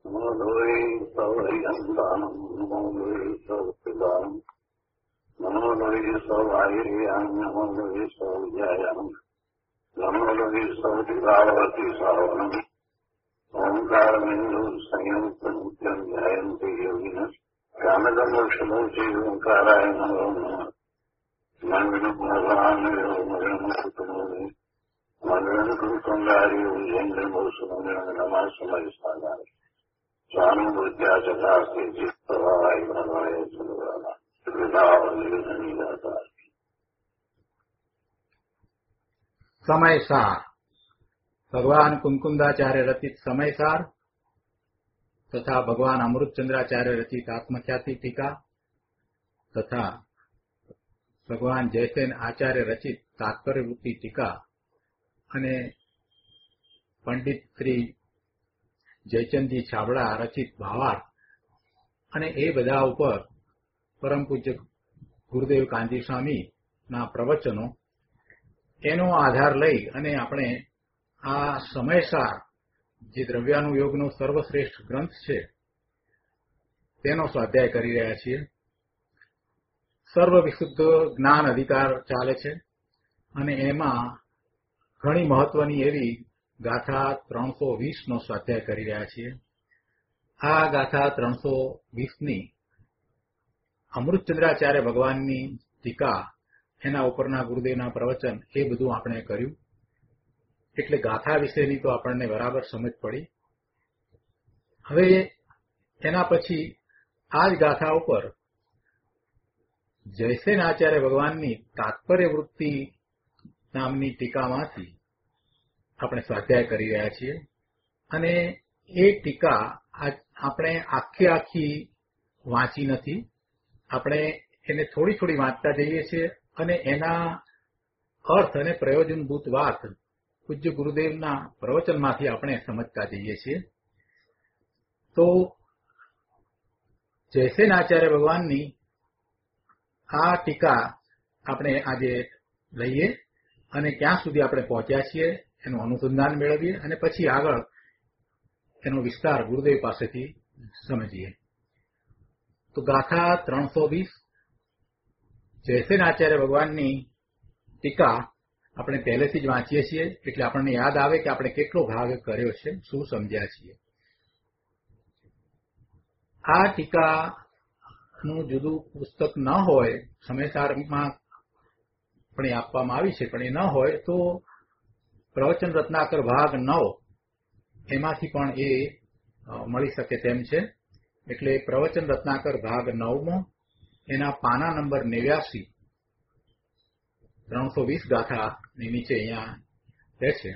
નમોદોય સૌહરિયંતાનમ નમોદોય સૌપિદાનમ નમોદોય સૌઆયર્યામ નમોદોય સૌજયામ નમોદોય સૌદિવાવતી સાવનમ ઓંકારમિંદુ સંયુક્ત નિત્યમ ધ્યાયંતિ યોગિન કામદમોક્ષમોચે ઓંકારાય નમો નમઃ મંગળમ મગણમોદે મંગળમ કુંડાર્યો જૈન્દ્રમોસુમંગળમ નમઃ સમયસ્થાનાય સ્વાનુભૂત્યાચકાસ્તે ચિત્તવાય ભવાય સુરવાના વિદાવનિર્ધનિદાતા. સમયસાર ભગવાન કુમકુંદાચાર્ય રચિત સમયસાર તથા ભગવાન અમૃતચંદ્રાચાર્ય રચિત આત્મખ્યાતિ ટીકા તથા ભગવાન જયસેન આચાર્ય રચિત તાત્પર્યવૃત્તિ ટીકા અને પંડિત શ્રી જયચંદજી છાબડા રચિત ભાવાર્થ અને એ બધા ઉપર પરમ પૂજ્ય ગુરુદેવ કાનજી સ્વામીના પ્રવચનો એનો આધાર લઈ અને આપણે આ સમયસાર જે દ્રવ્યાનુયોગનો સર્વશ્રેષ્ઠ ગ્રંથ છે તેનો સ્વાધ્યાય કરી રહ્યા છીએ. સર્વ વિશુદ્ધ જ્ઞાન અધિકાર ચાલે છે અને એમાં ઘણી મહત્વની એવી ગાથા 320નો સ્વાધ્યાય કરી રહ્યા છીએ. આ ગાથા 320ની અમૃતચંદ્રાચાર્ય ભગવાનની ટીકા, એના ઉપરના ગુરુદેવના પ્રવચન, એ બધું આપણે કર્યું. એટલે ગાથા વિશેની તો આપણને બરાબર સમજ પડી. હવે એના પછી આ જ ગાથા ઉપર જયસેન આચાર્ય ભગવાનની તાત્પર્યવૃત્તિ નામની ટીકામાંથી આપણે સ્વાધ્યાય કરી રહ્યા છીએ. અને એ ટીકા આપણે આખી વાંચી નથી, આપણે એને થોડી થોડી વાંચતા જઈએ છીએ અને એના અર્થ અને પ્રયોજનભૂત વાત પૂજ્ય ગુરુદેવના પ્રવચનમાંથી આપણે સમજતા જઈએ છીએ. તો જયસેન આચાર્ય ભગવાનની આ ટીકા આપણે આજે લઈએ અને ક્યાં સુધી આપણે પહોંચ્યા છીએ એનું અનુસંધાન મેળવીએ અને પછી આગળ એનો વિસ્તાર ગુરુદેવ પાસેથી સમજીએ. તો ગાથા 320 જયસેન આચાર્ય ભગવાનની ટીકા આપણે પહેલેથી જ વાંચીએ છીએ એટલે આપણને યાદ આવે કે આપણે કેટલો ભાગ કર્યો છે, શું સમજ્યા છીએ. આ ટીકાનું જુદું પુસ્તક ન હોય, સમયસારમાં પણ એ આપવામાં આવી છે, પણ એ ન હોય તો પ્રવચન રત્નાકર ભાગ 9 એમાંથી પણ એ મળી શકે તેમ છે. એટલે પ્રવચન રત્નાકર ભાગ 9માં એના પાના નંબર 89 320 ગાથાની નીચે અહીંયા રહે છે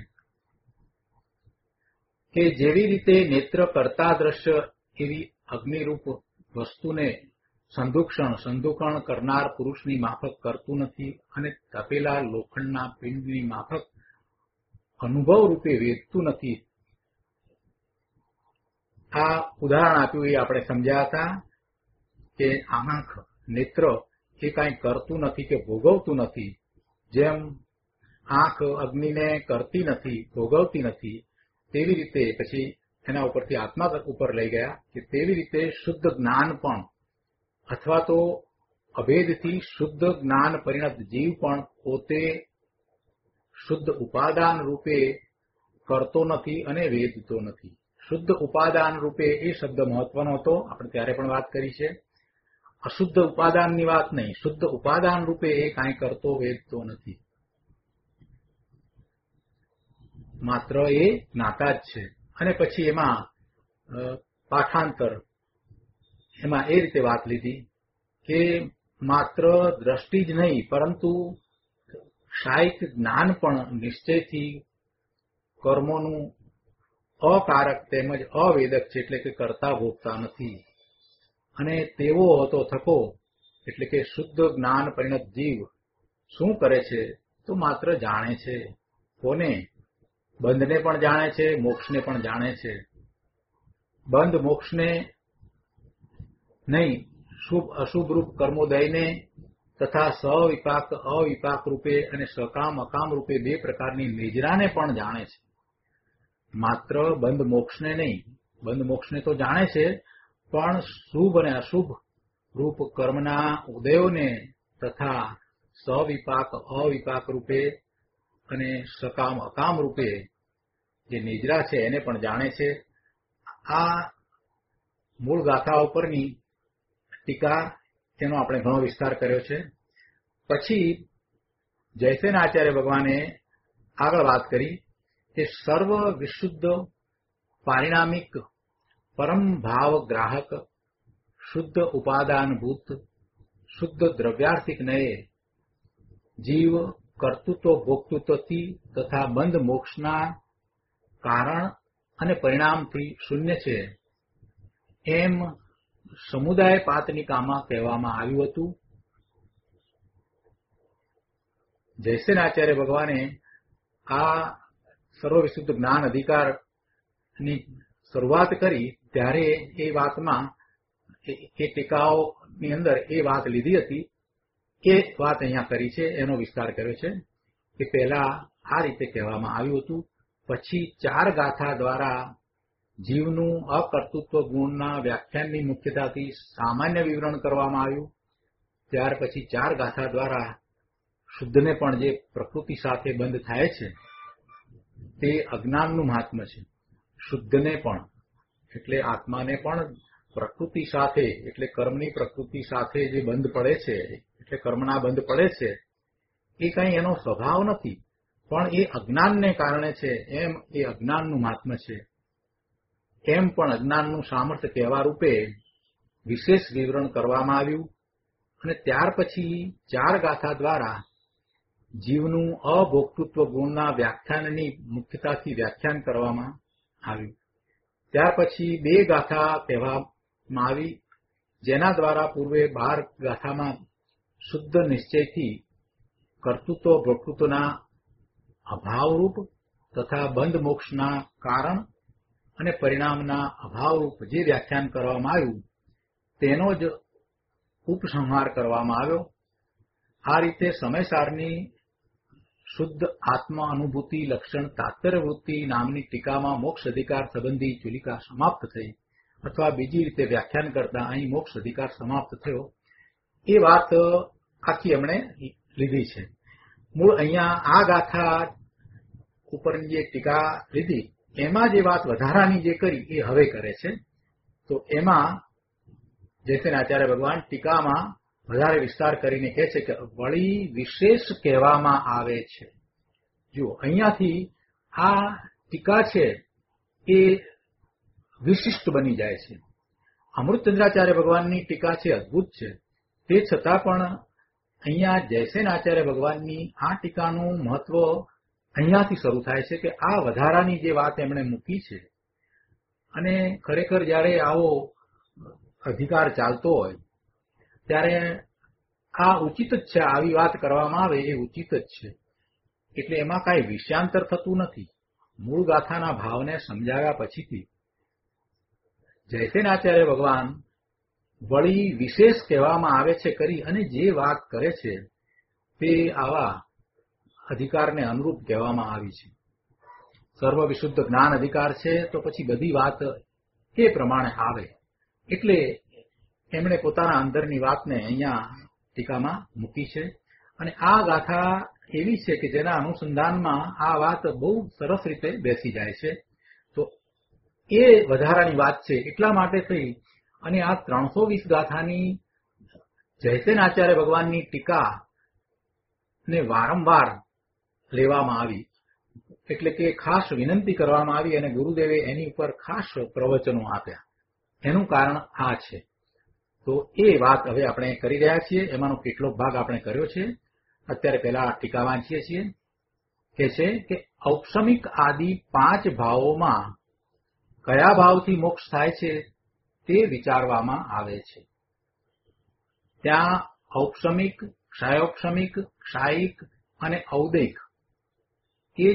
કે જેવી રીતે નેત્ર કરતા દ્રશ્ય એવી અગ્નિરૂપ વસ્તુને સંદુકણ કરનાર પુરુષની માફક કરતું નથી અને તપેલા લોખંડના પિંડની માફક અનુભવ રૂપે વેચતું નથી. આ ઉદાહરણ આપ્યું એ આપણે સમજ્યા હતા કે આંખ, નેત્ર એ કાંઈ કરતું નથી કે ભોગવતું નથી. જેમ આંખ અગ્નિને કરતી નથી, ભોગવતી નથી, તેવી રીતે પછી એના ઉપરથી આત્મા ઉપર લઈ ગયા કે તેવી રીતે શુદ્ધ જ્ઞાન પણ અથવા તો અભેદથી શુદ્ધ જ્ઞાન પરિણત જીવ પણ પોતે શુદ્ધ ઉપાદાન રૂપે કરતો નથી અને વેદતો નથી. શુદ્ધ ઉપાદાન રૂપે એ શબ્દ મહત્વનો હતો, આપણે ત્યારે પણ વાત કરી છે. અશુદ્ધ ઉપાદાનની વાત નહીં, શુદ્ધ ઉપાદાન રૂપે એ કાંઈ કરતો વેદતો નથી, માત્ર એ જ્ઞાતા જ છે. અને પછી એમાં પાઠાંતર એમાં એ રીતે વાત લીધી કે માત્ર દ્રષ્ટિ જ નહીં પરંતુ શાયિક જ્ઞાન પણ નિશ્ચયથી કર્મોનું અકારક તેમજ અવેદક છે, એટલે કે કરતા ભોગતા નથી. અને તેવો હતો થકો એટલે કે શુદ્ધ જ્ઞાન પરિણત જીવ શું કરે છે તો માત્ર જાણે છે. કોને? બંધને પણ જાણે છે, મોક્ષને પણ જાણે છે. બંધ મોક્ષને નહીં, શુભ અશુભ રૂપ કર્મોદયને તથા સવિપાક અવિપાક રૂપે અને સકામ અકામ રૂપે 2 પ્રકારની નિજરાને પણ જાણે છે. માત્ર બંધ મોક્ષને નહીં, બંધ મોક્ષને તો જાણે છે, પણ શુભ અને અશુભ રૂપ કર્મના ઉદયોને તથા સવિપાક અવિપાક રૂપે અને સકામ અકામ રૂપે જે નિજરા છે એને પણ જાણે છે. આ મૂળ ગાથા ઉપરની ટીકા તેનો આપણે ઘણો વિસ્તાર કર્યો છે. પછી જયસેન આચાર્ય ભગવાને આગળ વાત કરી કે સર્વ વિશુદ્ધ પારિણામિક પરમ ભાવ ગ્રાહક શુદ્ધ ઉપાદાનભૂત શુદ્ધ દ્રવ્યાર્થિક નયે જીવ કર્તૃત્વ ભોક્તૃત્વથી તથા બંધ મોક્ષના કારણ અને પરિણામથી શૂન્ય છે એમ સમુદાય પાતનિકામાં કહેવામાં આવ્યું હતું. જયસેન આચાર્ય ભગવાને આ સર્વવિશુદ્ધ જ્ઞાન અધિકારની શરૂઆત કરી ત્યારે એ વાતમાં એ ટીકાઓની અંદર એ વાત લીધી હતી. એ વાત અહીંયા કરી છે, એનો વિસ્તાર કર્યો છે કે પહેલા આ રીતે કહેવામાં આવ્યું હતું, પછી 4 ગાથા દ્વારા જીવનું અકર્તૃત્વ ગુણના વ્યાખ્યાનની મુખ્યતાથી સામાન્ય વિવરણ કરવામાં આવ્યું. ત્યાર પછી 4 ગાથા દ્વારા શુદ્ધને પણ જે પ્રકૃતિ સાથે બંધ થાય છે તે અજ્ઞાનનું મહાત્મ્ય છે. શુદ્ધને પણ એટલે આત્માને પણ પ્રકૃતિ સાથે એટલે કર્મની પ્રકૃતિ સાથે જે બંધ પડે છે એટલે કર્મના બંધ પડે છે એ કંઈ એનો સ્વભાવ નથી, પણ એ અજ્ઞાનને કારણે છે. એમ એ અજ્ઞાનનું મહાત્મ્ય છે. એમ પણ અજ્ઞાનનું સામર્થ્ય કહેવા રૂપે વિશેષ વિવરણ કરવામાં આવ્યું. અને ત્યાર પછી 4 ગાથા દ્વારા જીવનું અભોક્તૃત્વ ગુણના વ્યાખ્યાનની મુખ્યતાથી વ્યાખ્યાન કરવામાં આવ્યું. ત્યાર પછી 2 ગાથા કહેવામાં આવી, જેના દ્વારા પૂર્વે 12 ગાથામાં શુદ્ધ નિશ્ચયથી કર્તૃત્વ ભોક્તૃત્વના અભાવરૂપ તથા બંધ મોક્ષના કારણ અને પરિણામના અભાવરૂપ જે વ્યાખ્યાન કરવામાં આવ્યું તેનો જ ઉપસંહાર કરવામાં આવ્યો. આ રીતે સમયસારની શુદ્ધ આત્મ અનુભૂતિ લક્ષણ તાત્પર્ય વૃત્તિ નામની ટીકામાં મોક્ષ અધિકાર સંબંધી ચુલિકા સમાપ્ત થઈ, અથવા બીજી રીતે વ્યાખ્યાન કરતા અહીં મોક્ષ અધિકાર સમાપ્ત થયો. એ વાત આખી એમણે લીધી છે. મૂળ અહીંયા આ ગાથા ઉપરની જે ટીકા લીધી એમાં જે વાત વધારાની જે કરી એ હવે કરે છે. તો એમાં જયસેન આચાર્ય ભગવાન ટીકામાં વધારે વિસ્તાર કરીને કહે છે કે વળી વિશેષ કહેવામાં આવે છે. જુઓ, અહીંયાથી આ ટીકા છે એ વિશિષ્ટ બની જાય છે. અમૃતચંદ્રાચાર્ય ભગવાનની ટીકા છે અદભુત છે, તે છતાં પણ અહીંયા જયસેન આચાર્ય ભગવાનની આ ટીકાનું મહત્વ અહીંયાથી શરૂ થાય છે કે આ વધારાની જે વાત એમણે મૂકી છે. અને ખરેખર જ્યારે આવો અધિકાર ચાલતો હોય ત્યારે આ ઉચિત જ છે, આવી વાત કરવામાં આવે એ ઉચિત જ છે. એટલે એમાં કાંઈ વિષયાંતર થતું નથી. મૂળ ગાથાના ભાવને સમજાવ્યા પછીથી જયસેન આચાર્ય ભગવાન વળી વિશેષ કહેવામાં આવે છે કરી અને જે વાત કરે છે તે આવા અધિકારને અનુરૂપ કહેવામાં આવી છે. સર્વ વિશુદ્ધ જ્ઞાન અધિકાર છે તો પછી બધી વાત એ પ્રમાણે આવે. એટલે એમણે પોતાના અંદરની વાતને અહીંયા ટીકામાં મૂકી છે. અને આ ગાથા એવી છે કે જેના અનુસંધાનમાં આ વાત બહુ સરસ રીતે બેસી જાય છે. તો એ વધારાની વાત છે. એટલા માટે થઈ અને આ 320 ગાથાની જયસેન આચાર્ય ભગવાનની ટીકા ને વારંવાર લેવામાં આવી. એટલે કે ખાસ વિનંતી કરવામાં આવી અને ગુરુદેવે એની ઉપર ખાસ પ્રવચનો આપ્યા. એનું કારણ આ છે. તો એ વાત હવે આપણે કરી રહ્યા છીએ. એમાંનો કેટલોક ભાગ આપણે કર્યો છે. અત્યારે પહેલા ટીકા વાંચીએ છીએ. કે છે કે ઔપસમિક આદિ 5 ભાવોમાં કયા ભાવથી મોક્ષ થાય છે તે વિચારવામાં આવે છે. ત્યાં ઔપસમિક, ક્ષાયોપસમિક, ક્ષાયિક અને ઔદૈક એ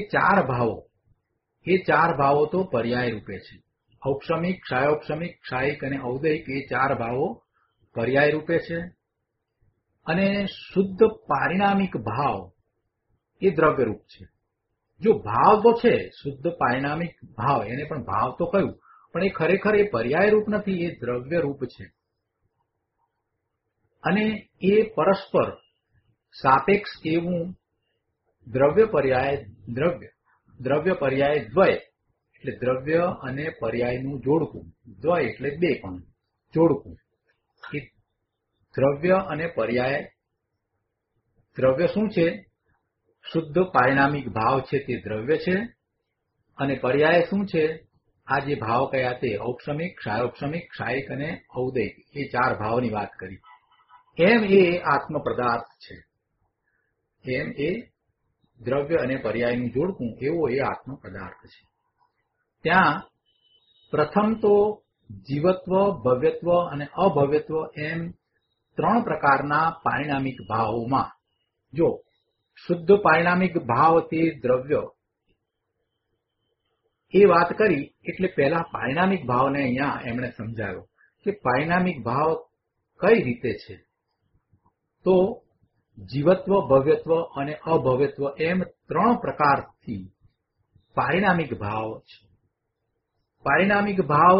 4 ભાવો તો પર્યાય રૂપે છે. ઔપસમિક, ક્ષાયોપસમિક, ક્ષાયિક અને ઔદૈક એ 4 ભાવો પર્યાય રૂપે છે. અને શુદ્ધ પારિણામિક ભાવ એ દ્રવ્ય રૂપ છે. જો ભાવ તો છે, શુદ્ધ પારિણામિક ભાવ, એને પણ ભાવ તો કહ્યું, પણ એ ખરેખર એ પર્યાય રૂપ નથી, એ દ્રવ્ય રૂપ છે. અને એ પરસ્પર સાપેક્ષ એવું દ્રવ્ય પર્યાય દ્વય એટલે દ્રવ્ય અને પર્યાયનું જોડકું, દ્વય એટલે બે પણ જોડકું. એ દ્રવ્ય અને પર્યાય, દ્રવ્ય શું છે? શુદ્ધ પારિણામિક ભાવ છે તે દ્રવ્ય છે, અને પર્યાય શું છે? આ જે ભાવ કયા તે ઔક્ષમિક, ક્ષારોક્ષમિક, ક્ષાયિક અને ઔદૈક, એ ચાર ભાવની વાત કરી. એમ એ આત્મ પદાર્થ છે. એમ એ દ્રવ્ય અને પર્યાયનું જોડકું એવો એ આત્મ પદાર્થ છે. ત્યાં પ્રથમ તો જીવત્વ, ભવ્યત્વ અને અભવ્યત્વ એમ ત્રણ પ્રકારના પારિણામિક ભાવોમાં જો શુદ્ધ પારિણામિક ભાવ તે દ્રવ્ય એ વાત કરી, એટલે પહેલા પારિણામિક ભાવને અહીંયા એમણે સમજાવ્યો કે પારિણામિક ભાવ કઈ રીતે છે. તો જીવત્વ, ભવ્યત્વ અને અભવ્યત્વ એમ ત્રણ પ્રકારથી પારિણામિક ભાવ છે. પારિણામિક ભાવ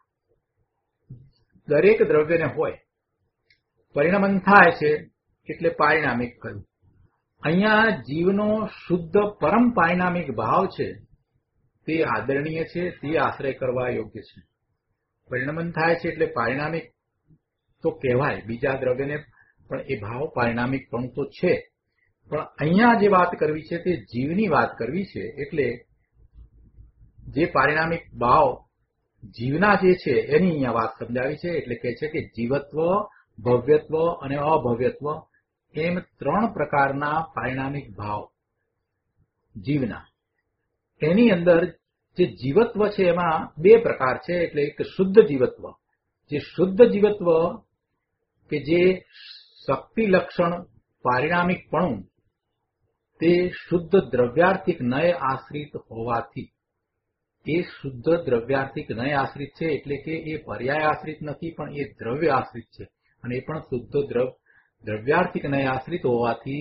દરેક દ્રવ્યને હોય, પરિણમન થાય છે એટલે પારિણામિક કહ્યું. અહીંયા જીવનો શુદ્ધ પરમ પારિણામિક ભાવ છે તે આદરણીય છે, તે આશ્રય કરવા યોગ્ય છે. પરિણમન થાય છે એટલે પારિણામિક તો કહેવાય, બીજા દ્રવ્યને પણ એ ભાવ પારિણામિક પણ તો છે. પણ અહીંયા જે વાત કરવી છે તે જીવની વાત કરવી છે, એટલે જે પારિણામિક ભાવ જીવના જે છે એની અહીંયા વાત સમજાવી છે. એટલે કહે છે કે જીવત્વ, ભવ્યત્વ અને અભવ્યત્વ એમ ત્રણ પ્રકારના પારિણામિક ભાવ જીવના. એની અંદર જે જીવત્વ છે એમાં બે પ્રકાર છે. એટલે એક શુદ્ધ જીવત્વ, જે શુદ્ધ જીવત્વ કે જે શક્તિ લક્ષણ પારિણામિકપણું તે શુદ્ધ દ્રવ્યાર્થિક નય આશ્રિત હોવાથી, એ શુદ્ધ દ્રવ્યાર્થિક નય આશ્રિત છે. એટલે કે એ પર્યાય આશ્રિત નથી, પણ એ દ્રવ્ય આશ્રિત છે, અને એ પણ શુદ્ધ દ્રવ્યાર્થિક નય આશ્રિત હોવાથી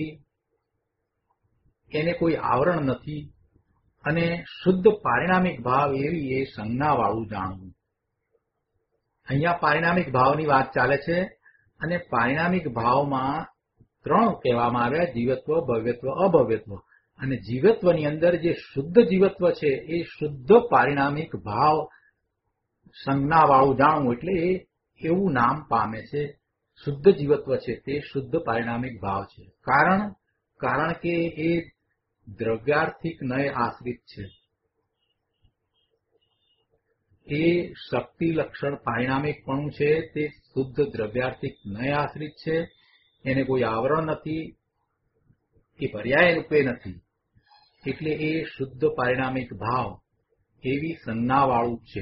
એને કોઈ આવરણ નથી. અને શુદ્ધ પારિણામિક ભાવ એવી એ સંજ્ઞાવાળું જાણવું. અહીંયા પારિણામિક ભાવની વાત ચાલે છે, અને પારિણામિક ભાવમાં ત્રણ કહેવામાં આવ્યા: જીવત્વ, ભવ્યત્વ, અભવ્યત્વ. અને જીવત્વની અંદર જે શુદ્ધ જીવત્વ છે એ શુદ્ધ પારિણામિક ભાવ સંજ્ઞાવાળું જાણવું, એટલે એ એવું નામ પામે છે. શુદ્ધ જીવત્વ છે તે શુદ્ધ પારિણામિક ભાવ છે. કારણ કે એ દ્રવ્યાર્થિક નય આશ્રિત છે. એ શક્તિ લક્ષણ પારિણામિકપણું છે તે શુદ્ધ દ્રવ્યાર્થિક નય આશ્રિત છે. એને કોઈ આવરણ નથી, એ પર્યાય રૂપે નથી. એટલે એ શુદ્ધ પારિણામિક ભાવ એવી સંજ્ઞાવાળું છે.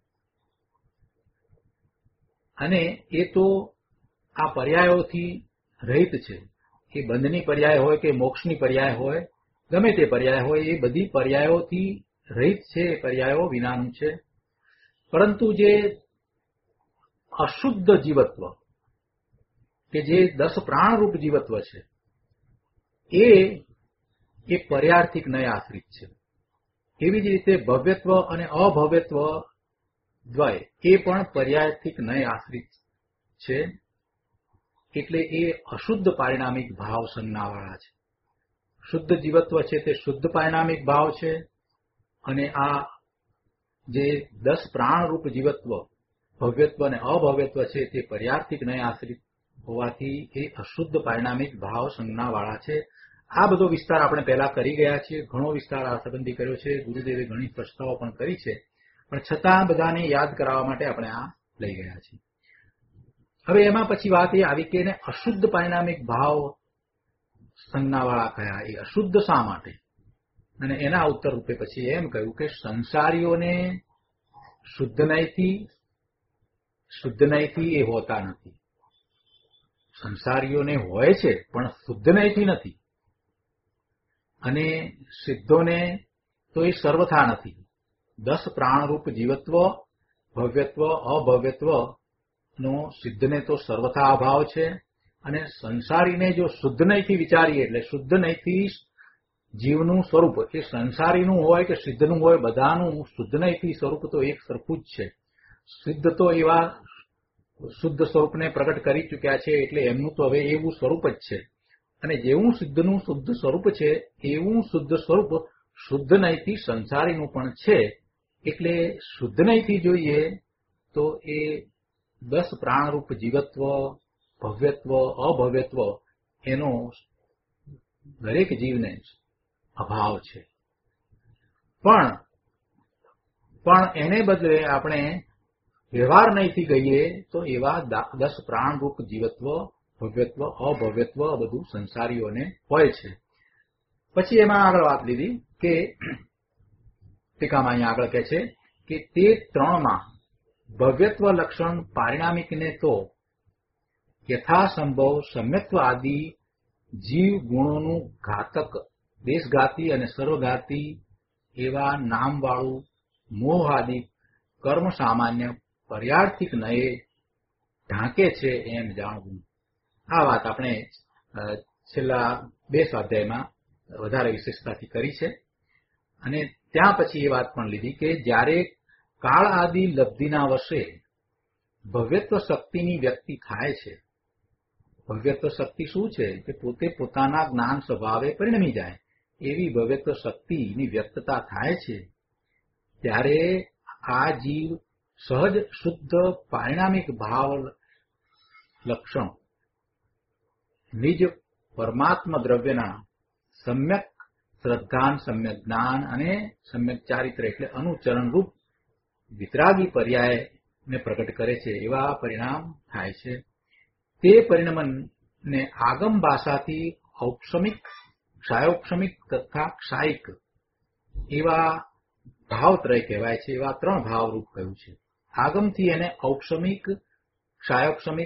અને એ તો આ પર્યાયોથી રહિત છે. એ બંધની પર્યાય હોય કે મોક્ષની પર્યાય હોય, ગમે તે પર્યાય હોય, એ બધી પર્યાયોથી રહિત છે, પર્યાયો વિનાનું છે. પરંતુ જે અશુદ્ધ જીવત્વ કે જે 10 પ્રાણરૂપ જીવત્વ છે એ પર્યાર્થિક નય આશ્રિત છે. એવી જ રીતે ભવ્યત્વ અને અભવ્યત્વ દ્વય એ પણ પર્યાર્થિક નય આશ્રિત છે. એટલે એ અશુદ્ધ પારિણામિક ભાવ સંજ્ઞાવાળા છે. શુદ્ધ જીવત્વ છે તે શુદ્ધ પારિણામિક ભાવ છે, અને આ જે 10 પ્રાણરૂપ જીવત્વ ભવ્યત્વ અને અભવ્યત્વ છે તે પર્યાર્થિક નય આશ્રિત હોવાથી એ અશુદ્ધ પારિણામિક ભાવ સંજ્ઞાવાળા છે. આ બધો વિસ્તાર આપણે પહેલા કરી ગયા છીએ. ઘણો વિસ્તાર આ સંબંધી કર્યો છે. ગુરુદેવે ઘણી પ્રસ્તાવો પણ કરી છે, પણ છતાં બધાને યાદ કરાવવા માટે આપણે આ લઈ ગયા છીએ. હવે એમાં પછી વાત એ આવી કે એને અશુદ્ધ પારિણામિક ભાવ સંજ્ઞાવાળા કયા, એ અશુદ્ધ શા માટે? અને એના ઉત્તર રૂપે પછી એમ કહ્યું કે સંસારીઓને શુદ્ધ નયથી એ હોતા નથી. સંસારીઓને હોય છે પણ શુદ્ધ નયથી નથી. અને સિદ્ધોને તો એ સર્વથા નથી. 10 પ્રાણરૂપ જીવત્વ, ભવ્યત્વ, અભવ્યત્વ નો સિદ્ધને તો સર્વથા અભાવ છે. અને સંસારીને જો શુદ્ધ નયથી વિચારીએ, એટલે શુદ્ધ નયથી જીવનું સ્વરૂપ એ સંસારીનું હોય કે સિદ્ધનું હોય બધાનું શુદ્ધ નહીંથી સ્વરૂપ તો એક સરખું જ છે. સિદ્ધ તો એવા શુદ્ધ સ્વરૂપને પ્રગટ કરી ચૂક્યા છે એટલે એમનું તો હવે એવું સ્વરૂપ જ છે. અને જેવું સિદ્ધનું શુદ્ધ સ્વરૂપ છે એવું શુદ્ધ સ્વરૂપ શુદ્ધ નહીંથી સંસારીનું પણ છે. એટલે શુદ્ધ નહીંથી જોઈએ તો એ 10 પ્રાણરૂપ જીવત્વ, ભવ્યત્વ, અભવ્યત્વ એનો દરેક જીવને અભાવ છે. પણ એને બદલે આપણે વ્યવહાર નહીંથી ગઈએ તો એવા 10 પ્રાણરૂપ જીવત્વ, ભવ્યત્વ, અભવ્યત્વ બધું સંસારીઓને હોય છે. પછી એમાં આગળ વાત લીધી કે ટીકામાં અહીંયા આગળ કહે છે કે તે ત્રણમાં ભવ્યત્વ લક્ષણ પારિણામિકને તો યથાસંભવ સમ્યત્વ આદિ જીવ ગુણોનું ઘાતક, દેશઘાતી અને સર્વઘાતી એવા નામવાળું મોહ આદિ કર્મ સામાન્ય પર્યાર્થિક નયે ઢાંકે છે એમ જાણવું. આ વાત આપણે છેલ્લા 2 સ્વાધ્યાયમાં વધારે વિશેષતાથી કરી છે. અને ત્યાં પછી એ વાત પણ લીધી કે જ્યારે કાળ આદિ લબ્ધિના વશે ભવ્યત્વ શક્તિની વ્યક્તિ થાય છે. ભવ્યત્વ શક્તિ શું છે કે પોતે પોતાના જ્ઞાન સ્વભાવે પરિણમી જાય એવી ભવ્યત્વ શક્તિની વ્યક્તતા થાય છે. ત્યારે આ જીવ સહજ શુદ્ધ પારિણામિક ભાવ લક્ષણ નિજ પરમાત્મા દ્રવ્યના સમ્યક શ્રદ્ધાન, સમ્યક જ્ઞાન અને સમ્યક ચારિત્ર એટલે અનુચરણ રૂપ વિતરાગી પર્યાયને પ્રગટ કરે છે એવા પરિણામ થાય છે. તે પરિણમને આગમ ભાષાથી ઔપસમિક, ક્ષાયોપસમિક તથા ક્ષાયિક એવા ભાવત્રય કહેવાય છે. એવા 3 ભાવરૂપ કહ્યું છે. આગમથી એને ઔપસમિક, ક્ષાયોપસમિક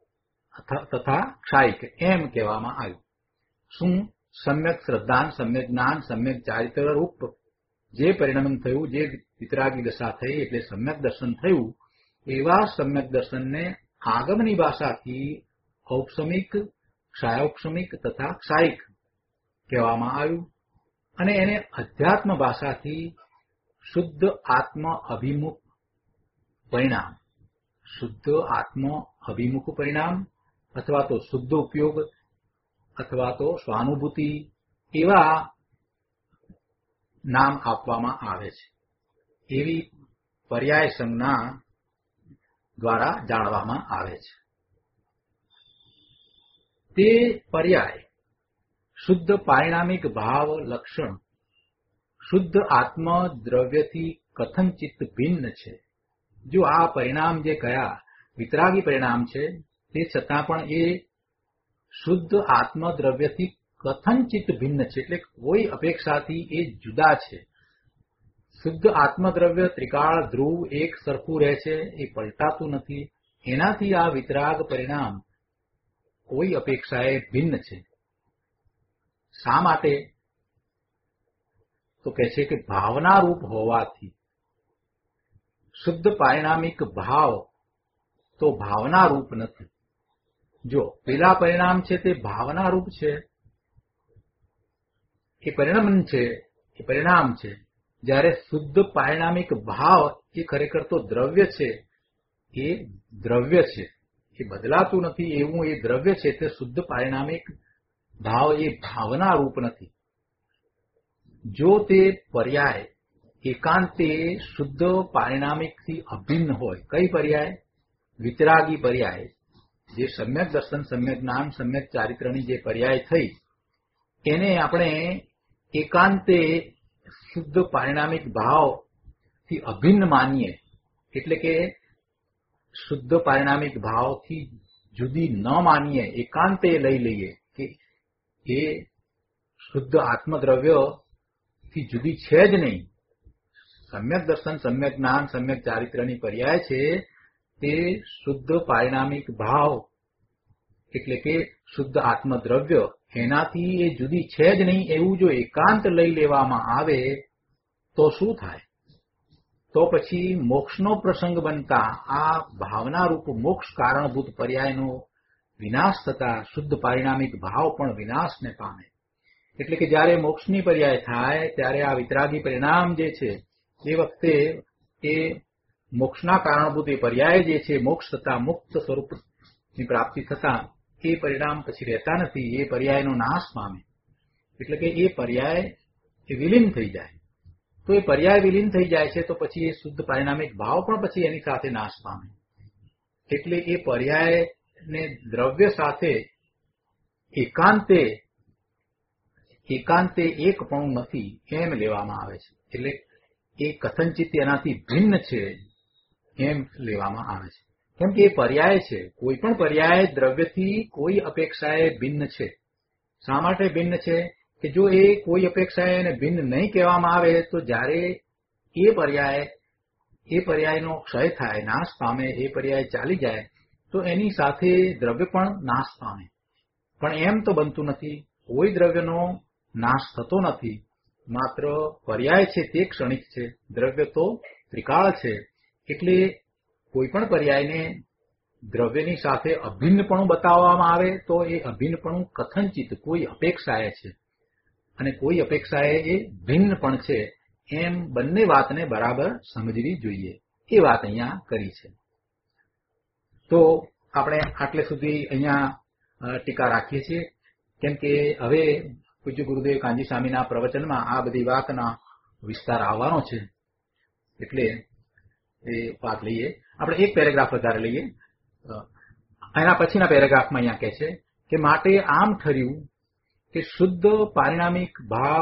તથા ક્ષાયિક એમ કહેવામાં આવ્યું. શું? સમ્યક શ્રદ્ધાન, સમ્યક જ્ઞાન, સમ્યક ચારિત્ર રૂપ જે પરિણમન થયું, જે વિતરાગી દશા થઈ એટલે સમ્યક દર્શન થયું, એવા સમ્યક દર્શનને આગમની ભાષાથી ઔપસમિક, ક્ષાયોપસમિક તથા ક્ષાયિક કહેવામાં આવ્યું. અને એને અધ્યાત્મ ભાષાથી શુદ્ધ આત્મ અભિમુખ પરિણામ, શુદ્ધ આત્મ અભિમુખ પરિણામ અથવા તો શુદ્ધ ઉપયોગ અથવા તો સ્વાનુભૂતિ એવા નામ આપવામાં આવે છે. એવી પર્યાય સંજ્ઞા દ્વારા જાણવામાં આવે છે. તે પર્યાય શુદ્ધ પારિણામિક ભાવ લક્ષણ શુદ્ધ આત્મ દ્રવ્યથી કથનચિત ભિન્ન છે. જો આ પરિણામ જે કયા વિતરાગી પરિણામ છે તે છતાં પણ એ શુદ્ધ આત્મ દ્રવ્યથી કથનચિત ભિન્ન છે એટલે કોઈ અપેક્ષાથી એ જુદા છે. શુદ્ધ આત્મદ્રવ્ય ત્રિકાળ ધ્રુવ એક સરખું રહે છે, એ પલટાતું નથી. એનાથી આ વિતરાગ પરિણામ કોઈ અપેક્ષાએ ભિન્ન છે. શા માટે? તો કહે છે કે ભાવના રૂપ હોવાથી. શુદ્ધ પારિણામિક ભાવ તો ભાવના રૂપ નથી. જો પેલા પરિણામ છે તે ભાવના રૂપ છે, એ પરિણમન છે, એ પરિણામ છે. જ્યારે શુદ્ધ પારિણામિક ભાવ એ ખરેખર તો દ્રવ્ય છે, એ દ્રવ્ય છે, એ બદલાતું નથી એવું એ દ્રવ્ય છે. તે શુદ્ધ પારિણામિક ભાવ એ ભાવના રૂપ નથી. જો તે પર્યાય એકાંતે શુદ્ધ પારિણામિકથી અભિન્ન હોય, કઈ પર્યાય? વિતરાગી પર્યાય, જે સમ્યક દર્શન, સમ્યક જ્ઞાન, સમ્યક ચારિત્રની જે પર્યાય થઈ, એને આપણે એકાંતે શુદ્ધ પારિણામિક ભાવથી અભિન્ન માનીએ, એટલે કે શુદ્ધ પારિણામિક ભાવથી જુદી ન માનીએ, એકાંતે લઈ લઈએ કે એ શુદ્ધ આત્મદ્રવ્યથી જુદી છે જ નહીં. સમ્યક દર્શન, સમ્યક જ્ઞાન, સમ્યક ચારિત્રની પર્યાય છે તે શુદ્ધ પારિણામિક ભાવ એટલે કે શુદ્ધ આત્મદ્રવ્ય એનાથી એ જુદી છે જ નહીં એવું જો એકાંત લઈ લેવામાં આવે તો શું થાય? તો પછી મોક્ષનો પ્રસંગ બનતા આ ભાવનારૂપ મોક્ષ કારણભૂત પર્યાયનો વિનાશ થતા શુદ્ધ પારિણામિક ભાવ પણ વિનાશને પામે. એટલે કે જ્યારે મોક્ષની પર્યાય થાય ત્યારે આ વિતરાગી પરિણામ જે છે એ વખતે એ મોક્ષના કારણભૂત એ પર્યાય જે છે મોક્ષ થતા મુક્ત સ્વરૂપની પ્રાપ્તિ થતા એ પરિણામ પછી રહેતા નથી, એ પર્યાયનો નાશ પામે. એટલે કે એ પર્યાય એ વિલીન થઈ જાય. તો એ પર્યાય વિલીન થઈ જાય છે તો પછી એ શુદ્ધ પારિણામિક ભાવ પણ પછી એની સાથે નાશ પામે. એટલે એ પર્યાયને દ્રવ્ય સાથે એકાંતે એકપણું નથી એમ લેવામાં આવે છે. એટલે એ કથનચિત એનાથી ભિન્ન છે એમ લેવામાં આવે છે. કેમ કે એ પર્યાય છે, કોઈ પણ પર્યાય દ્રવ્યથી કોઈ અપેક્ષાએ ભિન્ન છે. શા માટે ભિન્ન છે કે જો એ કોઈ અપેક્ષાએ એને ભિન્ન નહીં કહેવામાં આવે તો જ્યારે એ પર્યાયનો ક્ષય થાય, નાશ પામે, એ પર્યાય ચાલી જાય તો એની સાથે દ્રવ્ય પણ નાશ પામે. પણ એમ તો બનતું નથી. કોઈ દ્રવ્યનો નાશ થતો નથી. માત્ર પર્યાય છે તે ક્ષણિક છે, દ્રવ્ય તો ત્રિકાળ છે. એટલે કોઈ પણ પર્યાયને દ્રવ્યની સાથે અભિન્નપણું બતાવવામાં આવે તો એ અભિન્નપણું કથનચિત કોઈ અપેક્ષાએ છે અને કોઈ અપેક્ષાએ એ ભિન્ન પણ છે એમ બંને વાતને બરાબર સમજવી જોઈએ. એ વાત અહીંયા કરી છે. તો આપણે આટલે સુધી અહીંયા ટીકા રાખીએ છીએ. કેમ કે હવે પૂજ્ય ગુરુદેવ કાંજી સ્વામીના પ્રવચનમાં આ બધી વાતના વિસ્તાર આવવાનો છે. એટલે એ વાત લઈએ. આપણે એક પેરેગ્રાફ વધારે લઈએ. એના પછીના પેરેગ્રાફમાં અહીંયા કહે છે કે માટે આમ ઠર્યું કે શુદ્ધ પારિણામિક ભાવ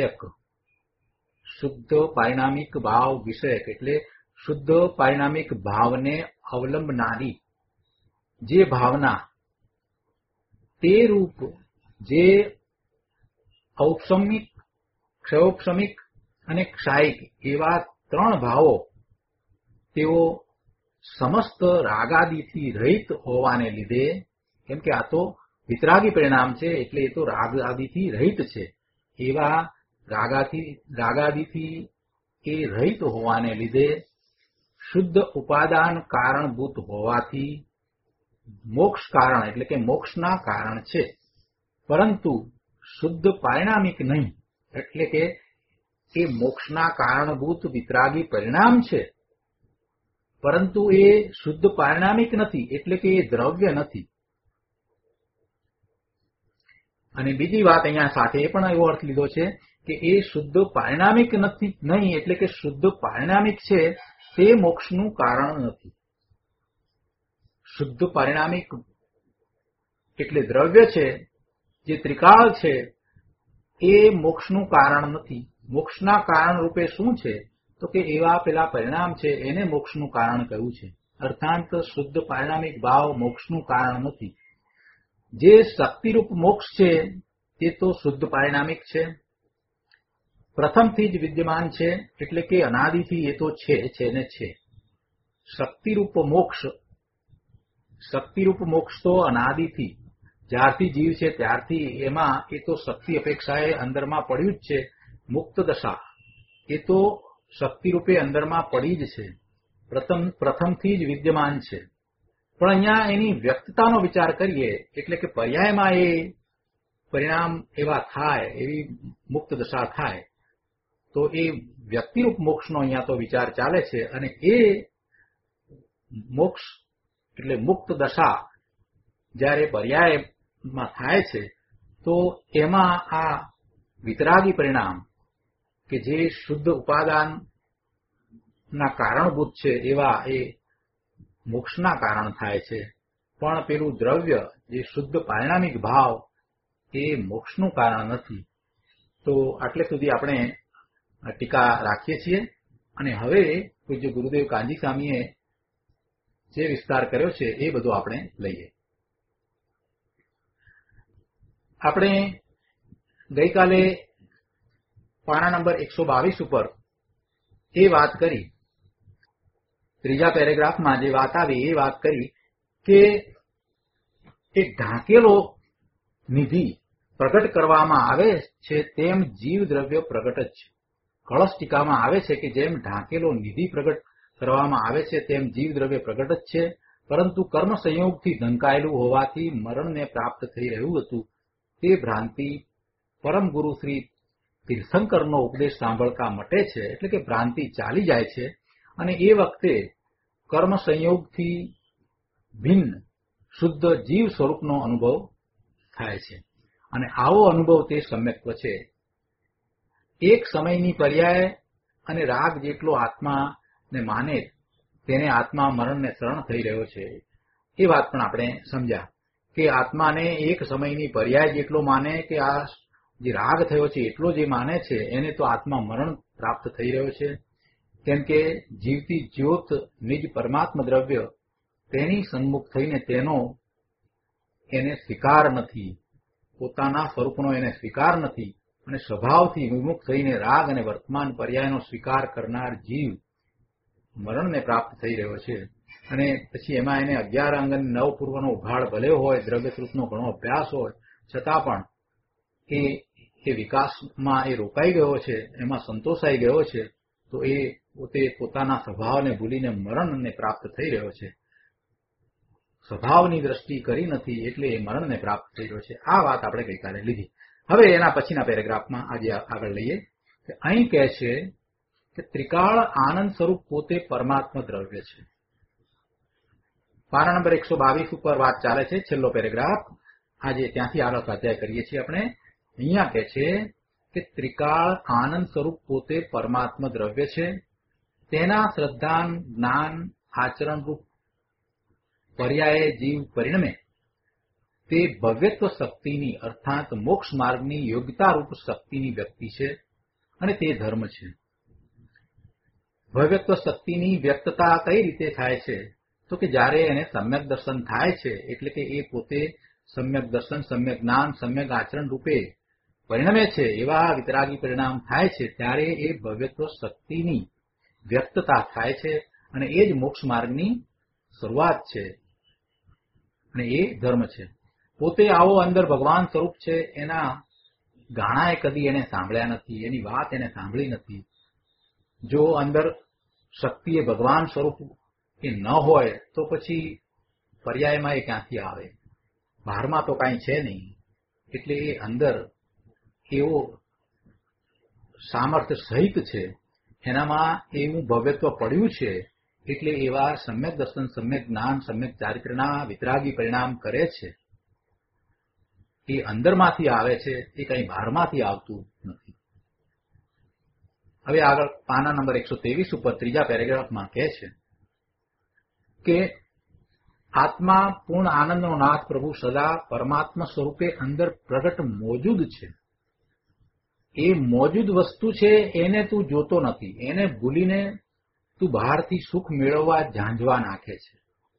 વિષયક એટલે શુદ્ધ પારિણામિક ભાવને અવલંબનારી જે ભાવના તે રૂપ જે ઔપસમિક, ક્ષયોપસમિક અને ક્ષાયિક એવા ત્રણ ભાવો તેઓ સમસ્ત રાગાદિથી રહિત હોવાને લીધે, કેમ કે આ તો વિતરાગી પરિણામ છે એટલે એ તો રાગાદિથી રહિત છે, એવા રાગાદિથી એ રહિત હોવાને લીધે શુદ્ધ ઉપાદાન કારણભૂત હોવાથી મોક્ષ કારણ એટલે કે મોક્ષના કારણ છે, પરંતુ શુદ્ધ પારિણામિક નહીં. એટલે કે એ મોક્ષના કારણભૂત વિતરાગી પરિણામ છે, પરંતુ એ શુદ્ધ પારિણામિક નથી. એટલે કે એ દ્રવ્ય નથી. અને બીજી વાત અહીંયા સાથે એ પણ એવો અર્થ લીધો છે કે એ શુદ્ધ પારિણામિક નથી નહીં. એટલે કે શુદ્ધ પારિણામિક છે તે મોક્ષનું કારણ નથી. શુદ્ધ પારિણામિક એટલે દ્રવ્ય છે જે ત્રિકાળ છે એ મોક્ષનું કારણ નથી. મોક્ષના કારણ રૂપે શું છે તો કે એવા પેલા પરિણામ છે એને મોક્ષનું કારણ કહ્યું છે. અર્થાંત શુદ્ધ પારિણામિક ભાવ મોક્ષનું કારણ નથી. જે શક્તિરૂપ મોક્ષ છે તે તો શુદ્ધ પારિણામિક છે, પ્રથમથી જ વિદ્યમાન છે. એટલે કે અનાદિથી એ તો છે ને છે. શક્તિરૂપ મોક્ષ તો અનાદિથી જ્યારથી જીવ છે ત્યારથી એમાં એ તો શક્તિ અપેક્ષાએ અંદરમાં પડ્યું જ છે. મુક્ત દશા એ તો શક્તિરૂપે અંદરમાં પડી જ છે, પ્રથમથી જ વિદ્યમાન છે. પણ અહીંયા એની વ્યક્તતાનો વિચાર કરીએ એટલે કે પર્યાયમાં એ પરિણામ એવા થાય, એવી મુક્ત દશા થાય તો એ વ્યક્તિરૂપ મોક્ષનો અહીંયા તો વિચાર ચાલે છે. અને એ મોક્ષ એટલે મુક્ત દશા જ્યારે પર્યાયમાં થાય છે તો એમાં આ વિતરાગી પરિણામ કે જે શુદ્ધ ઉપાદાનના કારણભૂત છે એવા એ મોક્ષના કારણ થાય છે. પણ પેલું દ્રવ્ય જે શુદ્ધ પારિણામિક ભાવ એ મોક્ષનું કારણ નથી. તો આટલે સુધી આપણે ટીકા રાખીએ છીએ. અને હવે પૂજ્ય ગુરુદેવ કાંજી સ્વામીએ જે વિસ્તાર કર્યો છે એ બધું આપણે લઈએ. આપણે ગઈકાલે પાના નંબર 122 ઉપર એ વાત કરી, ત્રીજા પેરેગ્રાફમાં જે વાત આવી એ વાત કરી કે એક ઢાંકેલો નિધિ પ્રગટ કરવામાં આવે છે તેમ જીવ દ્રવ્ય પ્રગટ જ છે. કળશ ટીકામાં આવે છે કે જેમ ઢાંકેલો નિધિ પ્રગટ કરવામાં આવે છે તેમ જીવ દ્રવ્ય પ્રગટ જ છે, પરંતુ કર્મ સંયોગથી ઢંકાયેલું હોવાથી મરણને પ્રાપ્ત થઈ રહ્યું હતું તે ભ્રાંતિ પરમ ગુરુ શ્રી તીર્થંકરનો ઉપદેશ સાંભળતા મટે છે, એટલે કે ભ્રાંતિ ચાલી જાય છે, અને એ વખતે કર્મ સંયોગથી ભિન્ન શુદ્ધ જીવ સ્વરૂપનો અનુભવ થાય છે. અને આવો અનુભવ તે સમ્યક્ત્વ છે. એક સમયની પર્યાય અને રાગ જેટલો આત્માને માને તેને આત્મા મરણને શરણ થઈ રહ્યો છે. એ વાત પણ આપણે સમજ્યા કે આત્માને એક સમયની પર્યાય જેટલો માને કે આ જે રાગ થયો છે એટલો જે માને છે એને તો આત્મા મરણ પ્રાપ્ત થઈ રહ્યો છે. કેમ કે જીવતી જ્યોત નિજ પરમાત્મા દ્રવ્ય તેની સન્મુખ થઈને તેનો એને સ્વીકાર નથી, પોતાના સ્વરૂપનો એને સ્વીકાર નથી, અને સ્વભાવથી વિમુખ થઈને રાગ અને વર્તમાન પર્યાયનો સ્વીકાર કરનાર જીવ મરણને પ્રાપ્ત થઈ રહ્યો છે. અને પછી એમાં એને 11 અંગ અને 9 પૂર્વનો ઉઘાડ ભલે હોય, દ્રવ્યતૃપનો ઘણો અભ્યાસ હોય, છતાં પણ એ વિકાસમાં એ રોકાઈ ગયો છે, એમાં સંતોષાઈ ગયો છે, તો એ પોતે પોતાના સ્વભાવને ભૂલીને મરણને પ્રાપ્ત થઈ રહ્યો છે. સ્વભાવની દ્રષ્ટિ કરી નથી એટલે એ મરણને પ્રાપ્ત થઈ રહ્યો છે. આ વાત આપણે ગઈકાલે લીધી. હવે એના પછીના પેરેગ્રાફમાં આજે આગળ લઈએ કે અહીં કહે છે કે ત્રિકાળ આનંદ સ્વરૂપ પોતે પરમાત્મા દ્રવ્ય છે. પાના નંબર 122 ઉપર વાત ચાલે છે, છેલ્લો પેરેગ્રાફ. આજે ત્યાંથી આગળ સ્વાધ્યાય કરીએ છીએ આપણે. અહીંયા કહે છે કે ત્રિકાળ આનંદ સ્વરૂપ પોતે પરમાત્મા દ્રવ્ય છે. તેના શ્રદ્ધાન જ્ઞાન આચરણ રૂપ પર્યાય જીવ પરિણમે તે ભવ્યત્વ શક્તિની અર્થાત મોક્ષ માર્ગની યોગ્યતા રૂપ શક્તિની વ્યક્તિ છે અને તે ધર્મ છે. ભવ્યત્વ શક્તિની વ્યક્તતા કઈ રીતે થાય છે? તો કે જ્યારે એને સમ્યક દર્શન થાય છે, એટલે કે એ પોતે સમ્યક દર્શન, સમ્યક જ્ઞાન, સમ્યક આચરણ રૂપે પરિણમે છે, એવા વિતરાગી પરિણામ થાય છે, ત્યારે એ ભવ્યત્વ શક્તિની વ્યક્તતા થાય છે અને એ જ મોક્ષ માર્ગની શરૂઆત છે અને એ ધર્મ છે. પોતે આવો અંદર ભગવાન સ્વરૂપ છે, એના ગાણાએ કદી એને સાંભળ્યા નથી, એની વાત એને સાંભળી નથી. જો અંદર શક્તિ એ ભગવાન સ્વરૂપ એ ન હોય તો પછી પર્યાયમાં એ ક્યાંથી આવે? બહારમાં તો કાંઈ છે નહીં. એટલે એ અંદર એવો સામર્થ્ય સહિત છે, એનામાં એવું ભવ્યત્વ પડ્યું છે, એટલે એવા સમ્યક દર્શન, સમ્યક જ્ઞાન, સમ્યક ચારિત્રના વિતરાગી પરિણામ કરે છે. એ અંદરમાંથી આવે છે, એ કંઈ બહારમાંથી આવતું નથી. હવે આગળ પાના નંબર 123 ઉપર ત્રીજા પેરેગ્રાફમાં કહે છે કે આત્મા પૂર્ણ આનંદનો નાથ પ્રભુ સદા પરમાત્મા સ્વરૂપે અંદર પ્રગટ મોજૂદ છે. એ મોજૂદ વસ્તુ છે, એને તું જોતો નથી. એને ભૂલીને તું બહારથી સુખ મેળવવા ઝાંઝવા નાખે છે.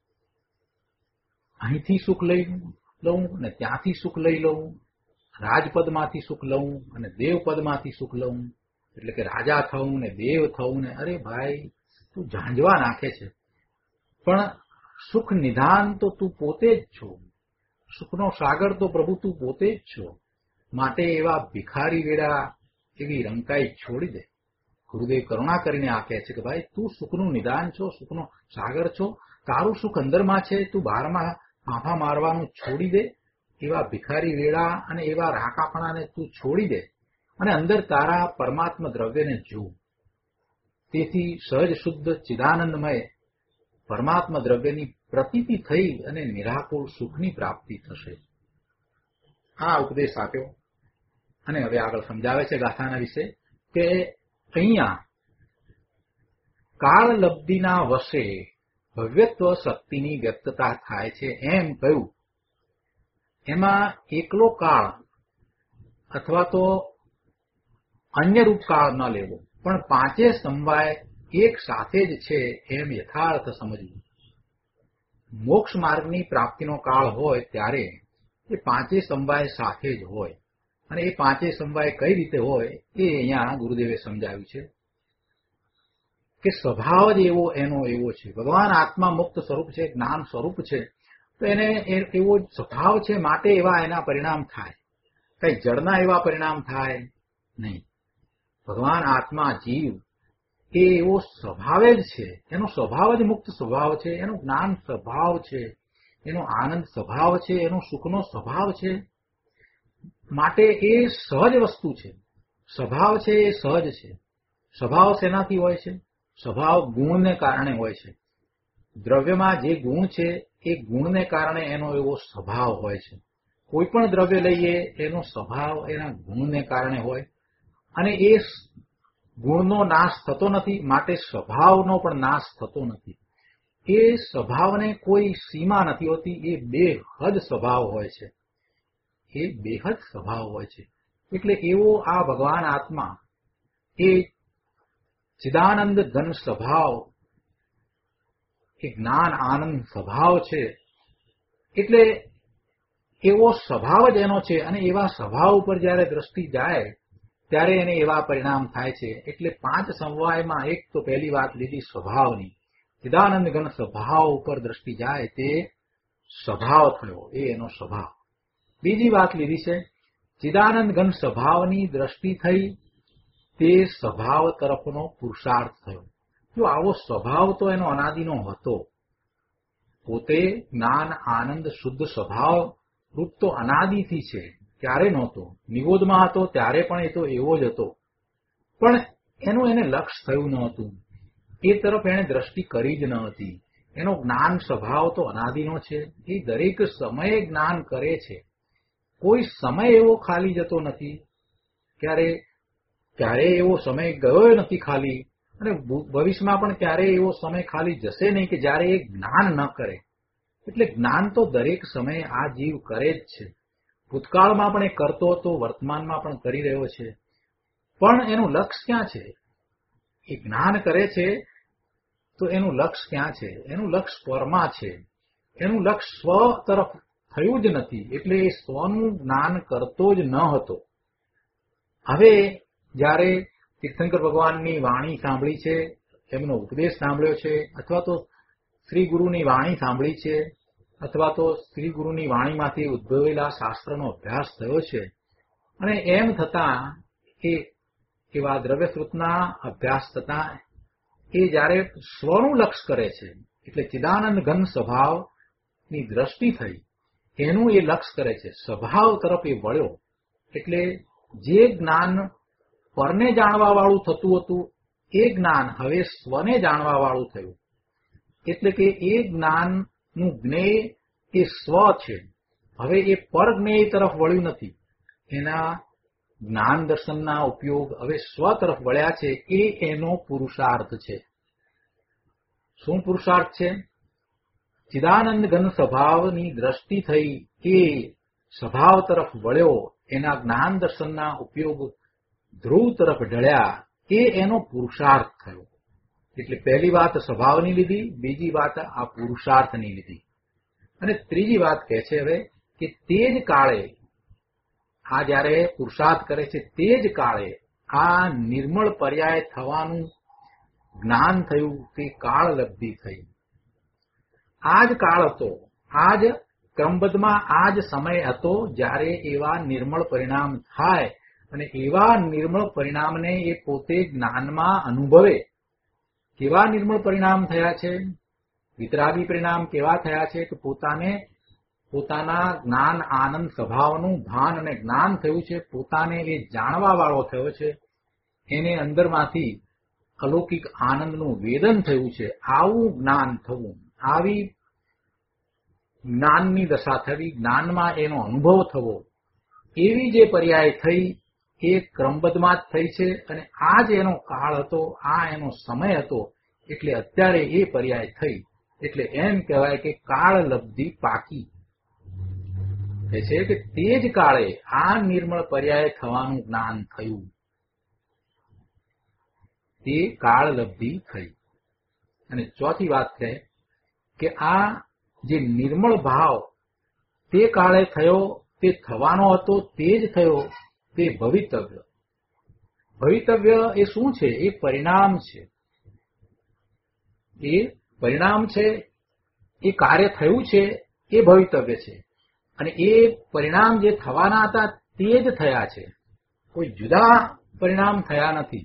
અહીંથી સુખ લઈ લઉં અને ત્યાંથી સુખ લઈ લઉં, રાજપદમાંથી સુખ લઉં અને દેવપદમાંથી સુખ લઉં, એટલે કે રાજા થવું ને દેવ થવું ને. અરે ભાઈ, તું ઝાંઝવા નાખે છે. પણ સુખ નિધાન તો તું પોતે જ છો. સુખનો સાગર તો પ્રભુ તું પોતે જ છો. માટે એવા ભિખારી વેડા, એવી રંકાઈ છોડી દે. ગુરુદેવ કરુણા કરીને આ કહે છે કે ભાઈ, તું સુખનું નિદાન છો, સુખનો સાગર છો. તારું સુખ અંદરમાં છે, તું બહારમાં ફાંફા મારવાનું છોડી દે. એવા ભિખારી વેડા અને એવા રાકાપણાને તું છોડી દે અને અંદર તારા પરમાત્મા દ્રવ્યને જો. તેથી સહજ શુદ્ધ ચિદાનંદમય પરમાત્મા દ્રવ્યની પ્રતીતિ થઈ અને નિરાકુળ સુખની પ્રાપ્તિ થશે. આ ઉપદેશ આપ્યો અને હવે આગળ સમજાવે છે ગાથાના વિશે કે અહીંયા કાળલબ્ધિના વશે ભવ્યત્વ શક્તિની વ્યક્તતા થાય છે એમ કહ્યું. એમાં એકલો કાળ અથવા તો અન્ય રૂપ કાળ ન લેવો, પણ પાંચે સમવાય એક સાથે જ છે એમ યથાર્થ સમજવું. મોક્ષ માર્ગની પ્રાપ્તિનો કાળ હોય ત્યારે એ પાંચે સમવાય સાથે જ હોય. અને એ પાંચે સમવાય કઈ રીતે હોય એ અહીંયા ગુરુદેવે સમજાવ્યું છે કે સ્વભાવ જ એવો એનો એવો છે. ભગવાન આત્મા મુક્ત સ્વરૂપ છે, જ્ઞાન સ્વરૂપ છે, તો એને એવો સ્વભાવ છે, માટે એવા એના પરિણામ થાય. કઈ જળના એવા પરિણામ થાય નહીં. ભગવાન આત્મા જીવ એ એવો સ્વભાવ જ છે, એનો સ્વભાવ જ મુક્ત સ્વભાવ છે, એનો જ્ઞાન સ્વભાવ છે, એનો આનંદ સ્વભાવ છે, એનો સુખનો સ્વભાવ છે. માટે એ સહજ વસ્તુ છે. સ્વભાવ છે એ સહજ છે. સ્વભાવ શેનાથી હોય છે? સ્વભાવ ગુણને કારણે હોય છે. દ્રવ્યમાં જે ગુણ છે એ ગુણને કારણે એનો એવો સ્વભાવ હોય છે. કોઈ પણ દ્રવ્ય લઈએ એનો સ્વભાવ એના ગુણને કારણે હોય અને એ ગુણનો નાશ થતો નથી, માટે સ્વભાવનો પણ નાશ થતો નથી. એ સ્વભાવને કોઈ સીમા નથી હોતી. એ બેહદ સ્વભાવ હોય છે. એ બેહદ સ્વભાવ હોય છે. એટલે એવો આ ભગવાન આત્મા એ ચિદાનંદ ઘન સ્વભાવ, એ જ્ઞાન આનંદ સ્વભાવ છે. એટલે એવો સ્વભાવ જ એનો છે અને એવા સ્વભાવ ઉપર જયારે દ્રષ્ટિ જાય ત્યારે એને એવા પરિણામ થાય છે. એટલે 5 સમવાયમાં એક તો પહેલી વાત લીધી સ્વભાવની. ચિદાનંદ ઘન સ્વભાવ ઉપર દ્રષ્ટિ જાય તે સ્વભાવ થયો, એ એનો સ્વભાવ. બીજી વાત લીધી છે ચિદાનંદ ઘન સ્વભાવની દ્રષ્ટિ થઈ તે સ્વભાવ તરફનો પુરુષાર્થ થયો. જો આવો સ્વભાવ તો એનો અનાદિનો હતો. પોતે જ્ઞાન આનંદ શુદ્ધ સ્વભાવ રૂપ તો અનાદિથી છે. ક્યારે નહોતો? નિગોદમાં હતો ત્યારે પણ એ તો એવો જ હતો. પણ એનું એને લક્ષ્ય થયું ન હતું. એ તરફ એણે દ્રષ્ટિ કરી જ ન હતી. એનો જ્ઞાન સ્વભાવ તો અનાદિનો છે. એ દરેક સમયે જ્ઞાન કરે છે. કોઈ સમય એવો ખાલી જતો નથી. ક્યારે એવો સમય ગયો નથી ખાલી, અને ભવિષ્યમાં પણ ક્યારેય એવો સમય ખાલી જશે નહીં કે જ્યારે એ જ્ઞાન ન કરે. એટલે જ્ઞાન તો દરેક સમયે આ જીવ કરે જ છે. ભૂતકાળમાં પણ એ કરતો હતો, વર્તમાનમાં પણ કરી રહ્યો છે. પણ એનું લક્ષ્ય ક્યાં છે? એ જ્ઞાન કરે છે તો એનું લક્ષ્ય ક્યાં છે? એનું લક્ષ્ય પરમાં છે. એનું લક્ષ્ય સ્વ તરફ થયું જ નથી. એટલે એ સ્વનું જ્ઞાન કરતો જ ન હતો. હવે જ્યારે તીર્થંકર ભગવાનની વાણી સાંભળી છે, એમનો ઉપદેશ સાંભળ્યો છે, અથવા તો શ્રી ગુરુની વાણી સાંભળી છે, અથવા તો શ્રી ગુરુની વાણીમાંથી ઉદ્ભવેલા શાસ્ત્રનો અભ્યાસ થયો છે, અને એમ થતાં એવા દ્રવ્યશ્રુતના અભ્યાસ થતાં એ જ્યારે સ્વનું લક્ષ્ય કરે છે, એટલે ચિદાનંદ ઘન સ્વભાવની દ્રષ્ટિ થઈ, એનું એ લક્ષ્ય કરે છે. સ્વભાવ તરફ એ વળ્યો. એટલે જે જ્ઞાન પરને જાણવા વાળું થતું હતું એ જ્ઞાન હવે સ્વને જાણવા વાળું થયું. એટલે કે એ જ્ઞાનનું જ્ઞેય એ સ્વ છે. હવે એ પર જ્ઞેય તરફ વળ્યું નથી. એના જ્ઞાન દર્શનના ઉપયોગ હવે સ્વ તરફ વળ્યા છે. એ એનો પુરુષાર્થ છે. શું પુરુષાર્થ છે? ચિદાનંદ ઘન સ્વભાવની દ્રષ્ટિ થઈ, એ સ્વભાવ તરફ વળ્યો, એના જ્ઞાન દર્શનના ઉપયોગ ધ્રુવ તરફ ઢળ્યા, એ એનો પુરુષાર્થ થયો. એટલે પહેલી વાત સ્વભાવની લીધી, બીજી વાત આ પુરુષાર્થની લીધી, અને ત્રીજી વાત કહે છે હવે કે તે જ કાળે આ જ્યારે પુરુષાર્થ કરે છે તે જ કાળે આ નિર્મળ પર્યાય થવાનું જ્ઞાન થયું, તે કાળ લબ્ધિ થઈ. આ જ કાળ હતો, આ જ ક્રમબદ્ધમાં આ જ સમય હતો જ્યારે એવા નિર્મળ પરિણામ થાય, અને એવા નિર્મળ પરિણામને એ પોતે જ્ઞાનમાં અનુભવે. કેવા નિર્મળ પરિણામ થયા છે? વિતરાગી પરિણામ કેવા થયા છે? કે પોતાના જ્ઞાન આનંદ સ્વભાવનું ભાન અને જ્ઞાન થયું છે, પોતાને એ જાણવા વાળો થયો છે, એને અંદરમાંથી અલૌકિક આનંદનું વેદન થયું છે. આવું જ્ઞાન થવું, આવી જ્ઞાનની દશા થવી, જ્ઞાનમાં એનો અનુભવ થવો, એવી જે પર્યાય થઈ એ ક્રમબદ્ધમાં જ થઈ છે. અને આ જ એનો કાળ હતો, આ એનો સમય હતો. એટલે અત્યારે એ પર્યાય થઈ. એટલે એમ કહેવાય કે કાળ લબ્ધિ પાકી. એ છે કે તે જ કાળે આ નિર્મળ પર્યાય થવાનું જ્ઞાન થયું, તે કાળ લબ્ધિ થઈ. અને ચોથી વાત છે કે આ જે નિર્મળ ભાવ તે કાળે થયો, તે થવાનો હતો, તે જ થયો, તે ભવિતવ્ય. ભવિતવ્ય એ શું છે? એ પરિણામ છે. એ પરિણામ છે. એ કાર્ય થયું છે એ ભવિતવ્ય છે. અને એ પરિણામ જે થવાના હતા તે જ થયા છે. કોઈ જુદા પરિણામ થયા નથી.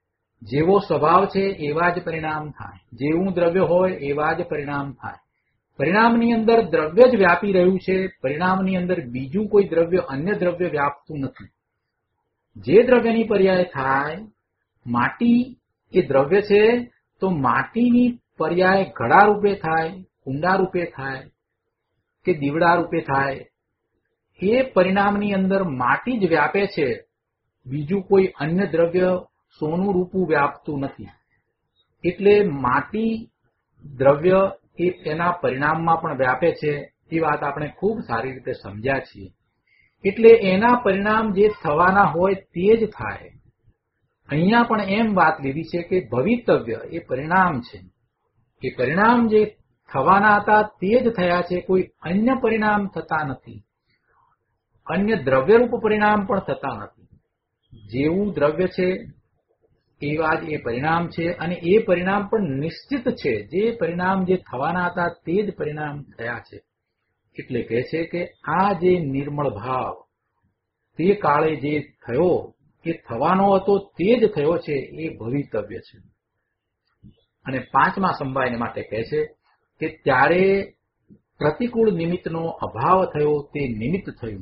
જેવો સ્વભાવ છે એવા જ પરિણામ થાય, જેવું દ્રવ્ય હોય એવા જ પરિણામ થાય. પરિણામની અંદર દ્રવ્ય જ વ્યાપી રહ્યું છે, પરિણામની અંદર બીજું કોઈ દ્રવ્ય અન્ય દ્રવ્ય વ્યાપતું નથી. જે દ્રવ્યની પર્યાય થાય, માટી એ દ્રવ્ય છે, તો માટીની પર્યાય ઘડા રૂપે થાય, કુંડા રૂપે થાય કે દીવડા રૂપે થાય, એ પરિણામની અંદર માટી જ વ્યાપે છે, બીજું કોઈ અન્ય દ્રવ્ય સોનું રૂપું વ્યાપતું નથી. એટલે માટી દ્રવ્ય એ એના પરિણામમાં પણ વ્યાપે છે, એ વાત આપણે ખૂબ સારી રીતે સમજ્યા છીએ. એટલે એના પરિણામ જે થવાના હોય તે જ થાય. અહીંયા પણ એમ વાત લીધી છે કે ભવિતવ્ય એ પરિણામ છે, એ પરિણામ જે થવાના હતા તે જ થયા છે, કોઈ અન્ય પરિણામ થતા નથી, અન્ય દ્રવ્યરૂપ પરિણામ પણ થતા નથી. જેવું દ્રવ્ય છે એવા જ એ પરિણામ છે, અને એ પરિણામ પણ નિશ્ચિત છે. જે પરિણામ જે થવાના હતા તે જ પરિણામ થયા છે. એટલે કહે છે કે આ જે નિર્મળ ભાવ તે કાળે જે થયો, એ થવાનો હતો તે જ થયો છે, એ ભવિતવ્ય છે. અને પાંચમા સમવાયને માટે કહે છે કે ત્યારે પ્રતિકૂળ નિમિત્તનો અભાવ થયો, તે નિમિત્ત થયું.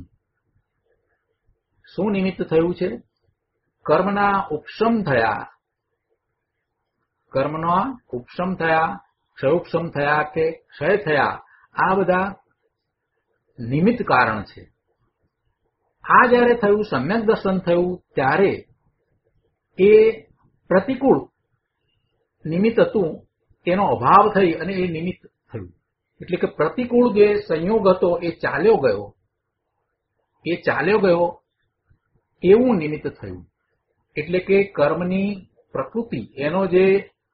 શું નિમિત્ત થયું છે? કર્મના ઉપશમ થયા, કર્મના ઉપશમ થયા, ક્ષયોપશમ થયા કે ક્ષય થયા, આ બધા નિમિત્ત કારણ છે. આ જ્યારે થયું, સમ્યક દર્શન થયું, ત્યારે એ પ્રતિકૂળ નિમિત્ત હતું તેનો અભાવ થઈ અને એ નિમિત્ત થયું. એટલે કે પ્રતિકૂળ જે સંયોગ હતો એ ચાલ્યો ગયો એવું નિમિત્ત થયું. એટલે કે કર્મની પ્રકૃતિ એનો જે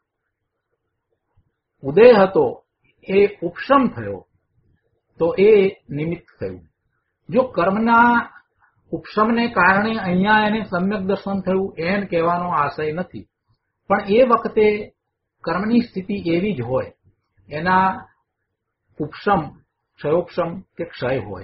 ઉદય હતો એ ઉપશમ થયો, તો એ નિમિત્ત થયું. જો કર્મના ઉપશમને કારણે અહીંયા એને સમ્યક દર્શન થયું એમ કહેવાનો આશય નથી, પણ એ વખતે કર્મની સ્થિતિ એવી જ હોય, એના ઉપશમ, ક્ષયોપશમ કે ક્ષય હોય.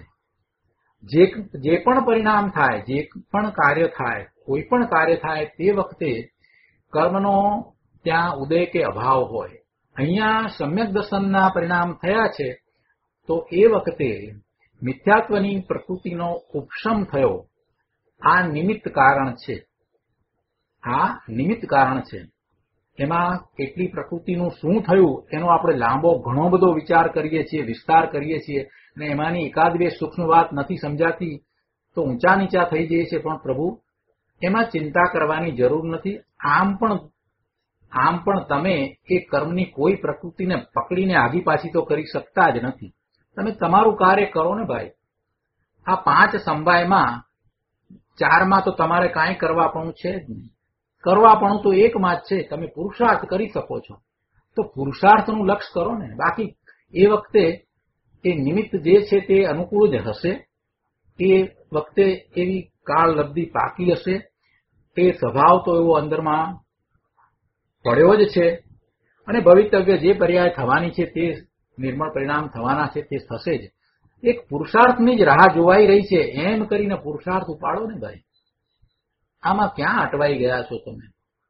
જે પણ પરિણામ થાય, જે પણ કાર્ય થાય, કોઈ પણ કાર્ય થાય, તે વખતે કર્મનો ત્યાં ઉદય કે અભાવ હોય. અહીંયા સમ્યક દર્શનના પરિણામ થયા છે, તો એ વખતે મિથ્યાત્વની પ્રકૃતિનો ઉપશમ થયો. આ નિમિત્ત કારણ છે, આ નિમિત્ત કારણ છે. એમાં કેટલી પ્રકૃતિનું શું થયું એનો આપણે લાંબો ઘણો બધો વિચાર કરીએ છીએ, વિસ્તાર કરીએ છીએ, અને એમાંની એકાદ બે સૂક્ષ્મ વાત નથી સમજાતી તો ઊંચા નીચા થઈ જાય છે. પણ પ્રભુ એમાં ચિંતા કરવાની જરૂર નથી. આમ પણ તમે એ કર્મની કોઈ પ્રકૃતિને પકડીને આગી પાછી તો કરી શકતા જ નથી. તમે તમારું કાર્ય કરો ને ભાઈ. આ 5 સમવાયમાં 4માં તો તમારે કાંઈ કરવાપણું છે જ નહીં. કરવાપણું તો એકમાં જ છે, તમે પુરુષાર્થ કરી શકો છો તો પુરુષાર્થનું લક્ષ્ય કરો ને. બાકી એ વખતે એ નિમિત્ત જે છે તે અનુકૂળ જ હશે. એ વખતે એવી કાળ લબ્ધિ પાકી હશે. એ સ્વભાવ તો એવો અંદરમાં પડ્યો જ છે. અને ભવિતવ્ય જે પર્યાય થવાની છે તે નિર્મળ પરિણામ થવાના છે, તે થશે જ. એક પુરુષાર્થની જ રાહ જોવાઈ રહી છે એમ કરીને પુરુષાર્થ ઉપાડો ને ભાઈ. આમાં ક્યાં અટવાઈ ગયા છો તમે?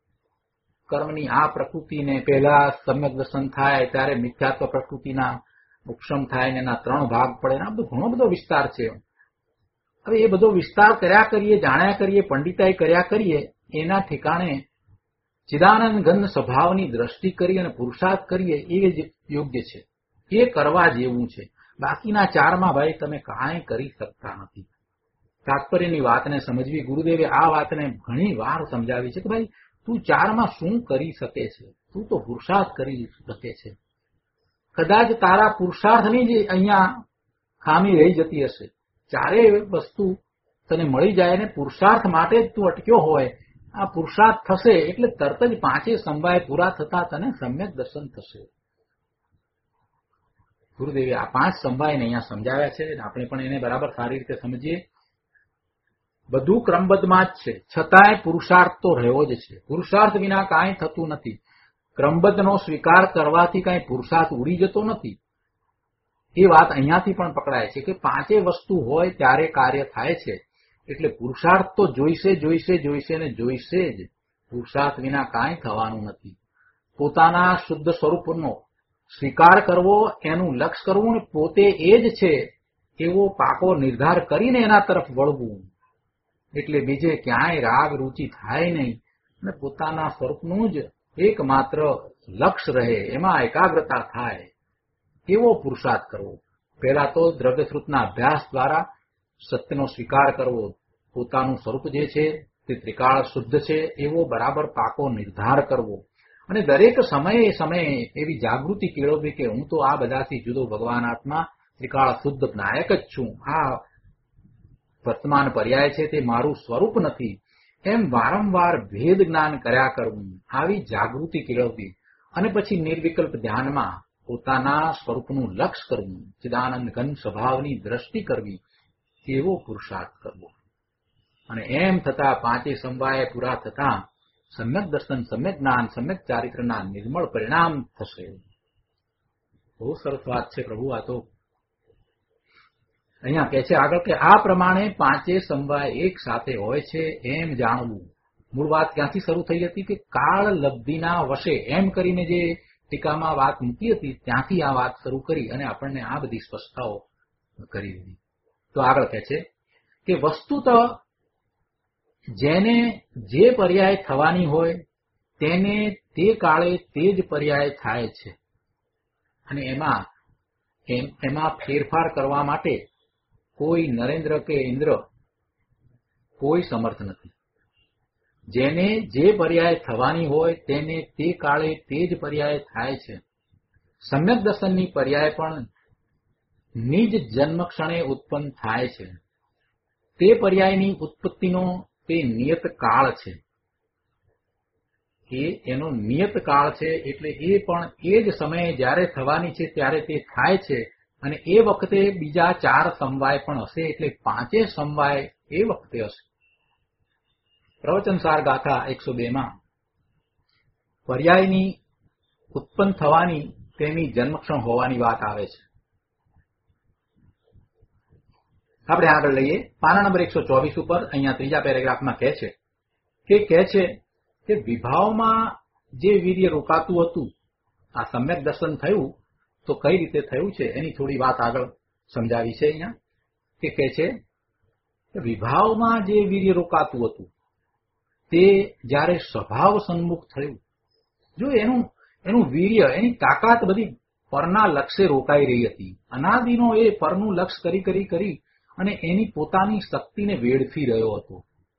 કર્મની આ પ્રકૃતિને પહેલા સમ્યક દર્શન થાય ત્યારે મિથ્યાત્વ પ્રકૃતિના ઉપશમ થાય ને એના 3 ભાગ પડે. આ બધો ઘણો બધો વિસ્તાર છે. હવે એ બધો વિસ્તાર કર્યા કરીએ, જાણ્યા કરીએ, પંડિતાઈ કર્યા કરીએ, એના ઠેકાણે ચિદાનંદ ગંધ સ્વભાવની દ્રષ્ટિ કરી અને પુરુષાર્થ કરીએ એ જ યોગ્ય છે. એ કરવા જેવું છે. બાકીના 4માં ભાઈ તમે કાંઈ કરી શકતા નથી. તાત્પર્યની વાતને સમજવી. ગુરુદેવે આ વાતને ઘણી વાર સમજાવી છે કે ભાઈ તું 4માં શું કરી શકે છે? તું તો પુરુષાર્થ કરી શકે છે. કદાચ તારા પુરુષાર્થની જ અહીંયા ખામી રહી જતી હશે. 4 વસ્તુ તને મળી જાય ને પુરુષાર્થ માટે જ તું અટક્યો હોય, આ પુરુષાર્થ થશે એટલે તરત જ 5 સમવાય પૂરા થતા તને સમ્યક દર્શન થશે. ગુરુદેવે આ 5 સમવાયને અહીંયા સમજાવ્યા છે અને આપણે પણ એને બરાબર સારી રીતે સમજીએ. બધું ક્રમબદ્ધમાં જ છે, છતાંય પુરુષાર્થ તો રહ્યો જ છે. પુરુષાર્થ વિના કાંઈ થતું નથી. ક્રમબદ્ધનો સ્વીકાર કરવાથી કાંઈ પુરુષાર્થ ઉડી જતો નથી. એ વાત અહીંયાથી પણ પકડાય છે કે 5 વસ્તુ હોય ત્યારે કાર્ય થાય છે. એટલે પુરુષાર્થ તો જોઈશે ને જોઈશે જ. પુરુષાર્થ વિના કાંઈ થવાનું નથી. પોતાના શુદ્ધ સ્વરૂપનો સ્વીકાર કરવો, એનું લક્ષ કરવું ને પોતે એ જ છે એવો પાકો નિર્ધાર કરીને એના તરફ વળવું. એટલે બીજે ક્યાંય રાગ રૂચિ થાય નહીં અને પોતાના સ્વરૂપનું જ એકમાત્ર લક્ષ્ય રહે, એમાં એકાગ્રતા થાય એવો પુરુષાર્થ કરવો. પહેલા તો દ્રવ્યશ્રુતના અભ્યાસ દ્વારા સત્યનો સ્વીકાર કરવો, પોતાનું સ્વરૂપ જે છે તે ત્રિકાળ શુદ્ધ છે એવો બરાબર પાકો નિર્ધાર કરવો અને દરેક સમયે સમયે એવી જાગૃતિ કેળવવી કે હું તો આ બધાથી જુદો ભગવાન આત્મા ત્રિકાળ શુદ્ધ નાયક જ છું, આ વર્તમાન પર્યાય છે તે મારું સ્વરૂપ નથી, એમ વારંવાર ભેદ જ્ઞાન કર્યા કરવું, આવી જાગૃતિ કેળવવી અને પછી નિર્વિકલ્પ ધ્યાનમાં પોતાના સ્વરૂપનું લક્ષ્ય કરવું, ચિદાનંદ ઘન સ્વભાવની દ્રષ્ટિ કરવી, એવો પુરુષાર્થ કરવો. અને એમ થતા પાંચે સમવાય પૂરા થતા સમ્યક દર્શન, સમ્યક જ્ઞાન, સમ્યક ચારિત્રના નિર્મળ પરિણામ થશે. બહુ સરસ વાત છે પ્રભુ. આ તો અહીંયા કહે છે આગળ કે આ પ્રમાણે પાંચે સમવાય એક સાથે હોય છે એમ જાણવું. મૂળ વાત ક્યાંથી શરૂ થઈ હતી કે કાળ લબ્ધિના વશે એમ કરીને જે ટીકામાં વાત મૂકી હતી ત્યાંથી આ વાત શરૂ કરી અને આપણને આ બધી સ્પષ્ટતાઓ કરી દીધી. તો આગળ કહે છે કે વસ્તુત જેને જે પર્યાય થવાની હોય તેને તે કાળે તે જ પર્યાય થાય છે અને એમાં ફેરફાર કરવા માટે કોઈ નરેન્દ્ર કે ઇન્દ્ર કોઈ સમર્થ નથી. જેને જે પર્યાય થવાની હોય તેને તે કાળે તે જ પર્યાય થાય છે. સમ્યક દર્શનની પર્યાય પણ નિજ જન્મ ક્ષણે ઉત્પન્ન થાય છે. તે પર્યાયની ઉત્પત્તિનો તે નિયત કાળ છે. એનો નિયત કાળ છે એટલે એ પણ એ જ સમયે જ્યારે થવાની છે ત્યારે તે થાય છે અને એ વખતે બીજા 4 સમવાય પણ હશે એટલે 5 સમવાય એ વખતે હશે. પ્રવચનસાર ગાથા 102 પર્યાયની ઉત્પન્ન થવાની તેની જન્મક્ષણ હોવાની વાત આવે છે. આપણે આગળ લઈએ પાના નંબર 124 ઉપર. અહીંયા ત્રીજા પેરેગ્રાફમાં કહે છે કે વિભાવમાં જે વીર્ય રોકાતું હતું આ સમ્યક દર્શન થયું તો કઈ રીતે થયું છે એની થોડી વાત આગળ સમજાવી છે. અહીંયા કે કહે છે કે વિભાવમાં જે વીર્ય રોકાતું હતું તે જ્યારે સ્વભાવ સન્મુખ થયું, જો એનું વીર્ય, એની તાકાત બધી પરના લક્ષ્ય રોકાઈ રહી હતી. અનાદિનો એ પરનું લક્ષ્ય કરી અને એની પોતાની શક્તિને વેડફી રહ્યો હતો.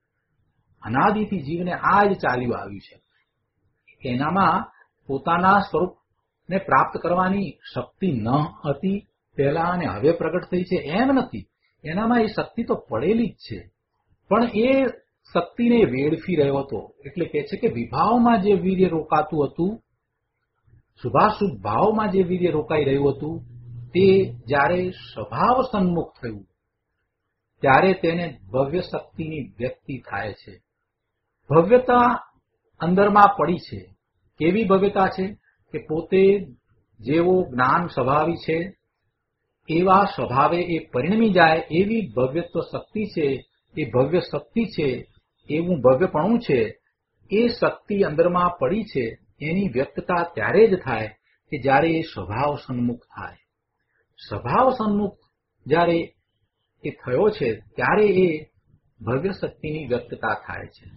અનાદિથી જીવને આ જ ચાલ્યું આવ્યું છે. એનામાં પોતાના સ્વરૂપને પ્રાપ્ત કરવાની શક્તિ ન હતી પહેલા અને હવે પ્રગટ થઈ છે એમ નથી. એનામાં એ શક્તિ તો પડેલી જ છે પણ એ શક્તિને વેડફી રહ્યો હતો. એટલે કહે છે કે વિભાવમાં જે વીર્ય રોકાતું હતું, શુભાશુભ ભાવમાં જે વીર્ય રોકાઈ રહ્યું હતું તે જ્યારે સ્વભાવ સન્મુખ થયું ત્યારે તેને ભવ્ય શક્તિની વ્યક્તિ થાય છે. ભવ્યતા અંદરમાં પડી છે. કેવી ભવ્યતા છે કે પોતે જેવો જ્ઞાન સ્વભાવી છે એવા સ્વભાવે એ પરિણમી જાય એવી ભવ્યત્વ શક્તિ છે. એ ભવ્ય શક્તિ છે, એવું ભવ્યપણું છે, એ શક્તિ અંદરમાં પડી છે. એની વ્યક્તતા ત્યારે જ થાય કે જ્યારે એ સ્વભાવ સન્મુખ થાય. સ્વભાવ સન્મુખ જ્યારે એ થયો છે ત્યારે એ ભવ્ય શક્તિની વ્યક્તતા થાય છે.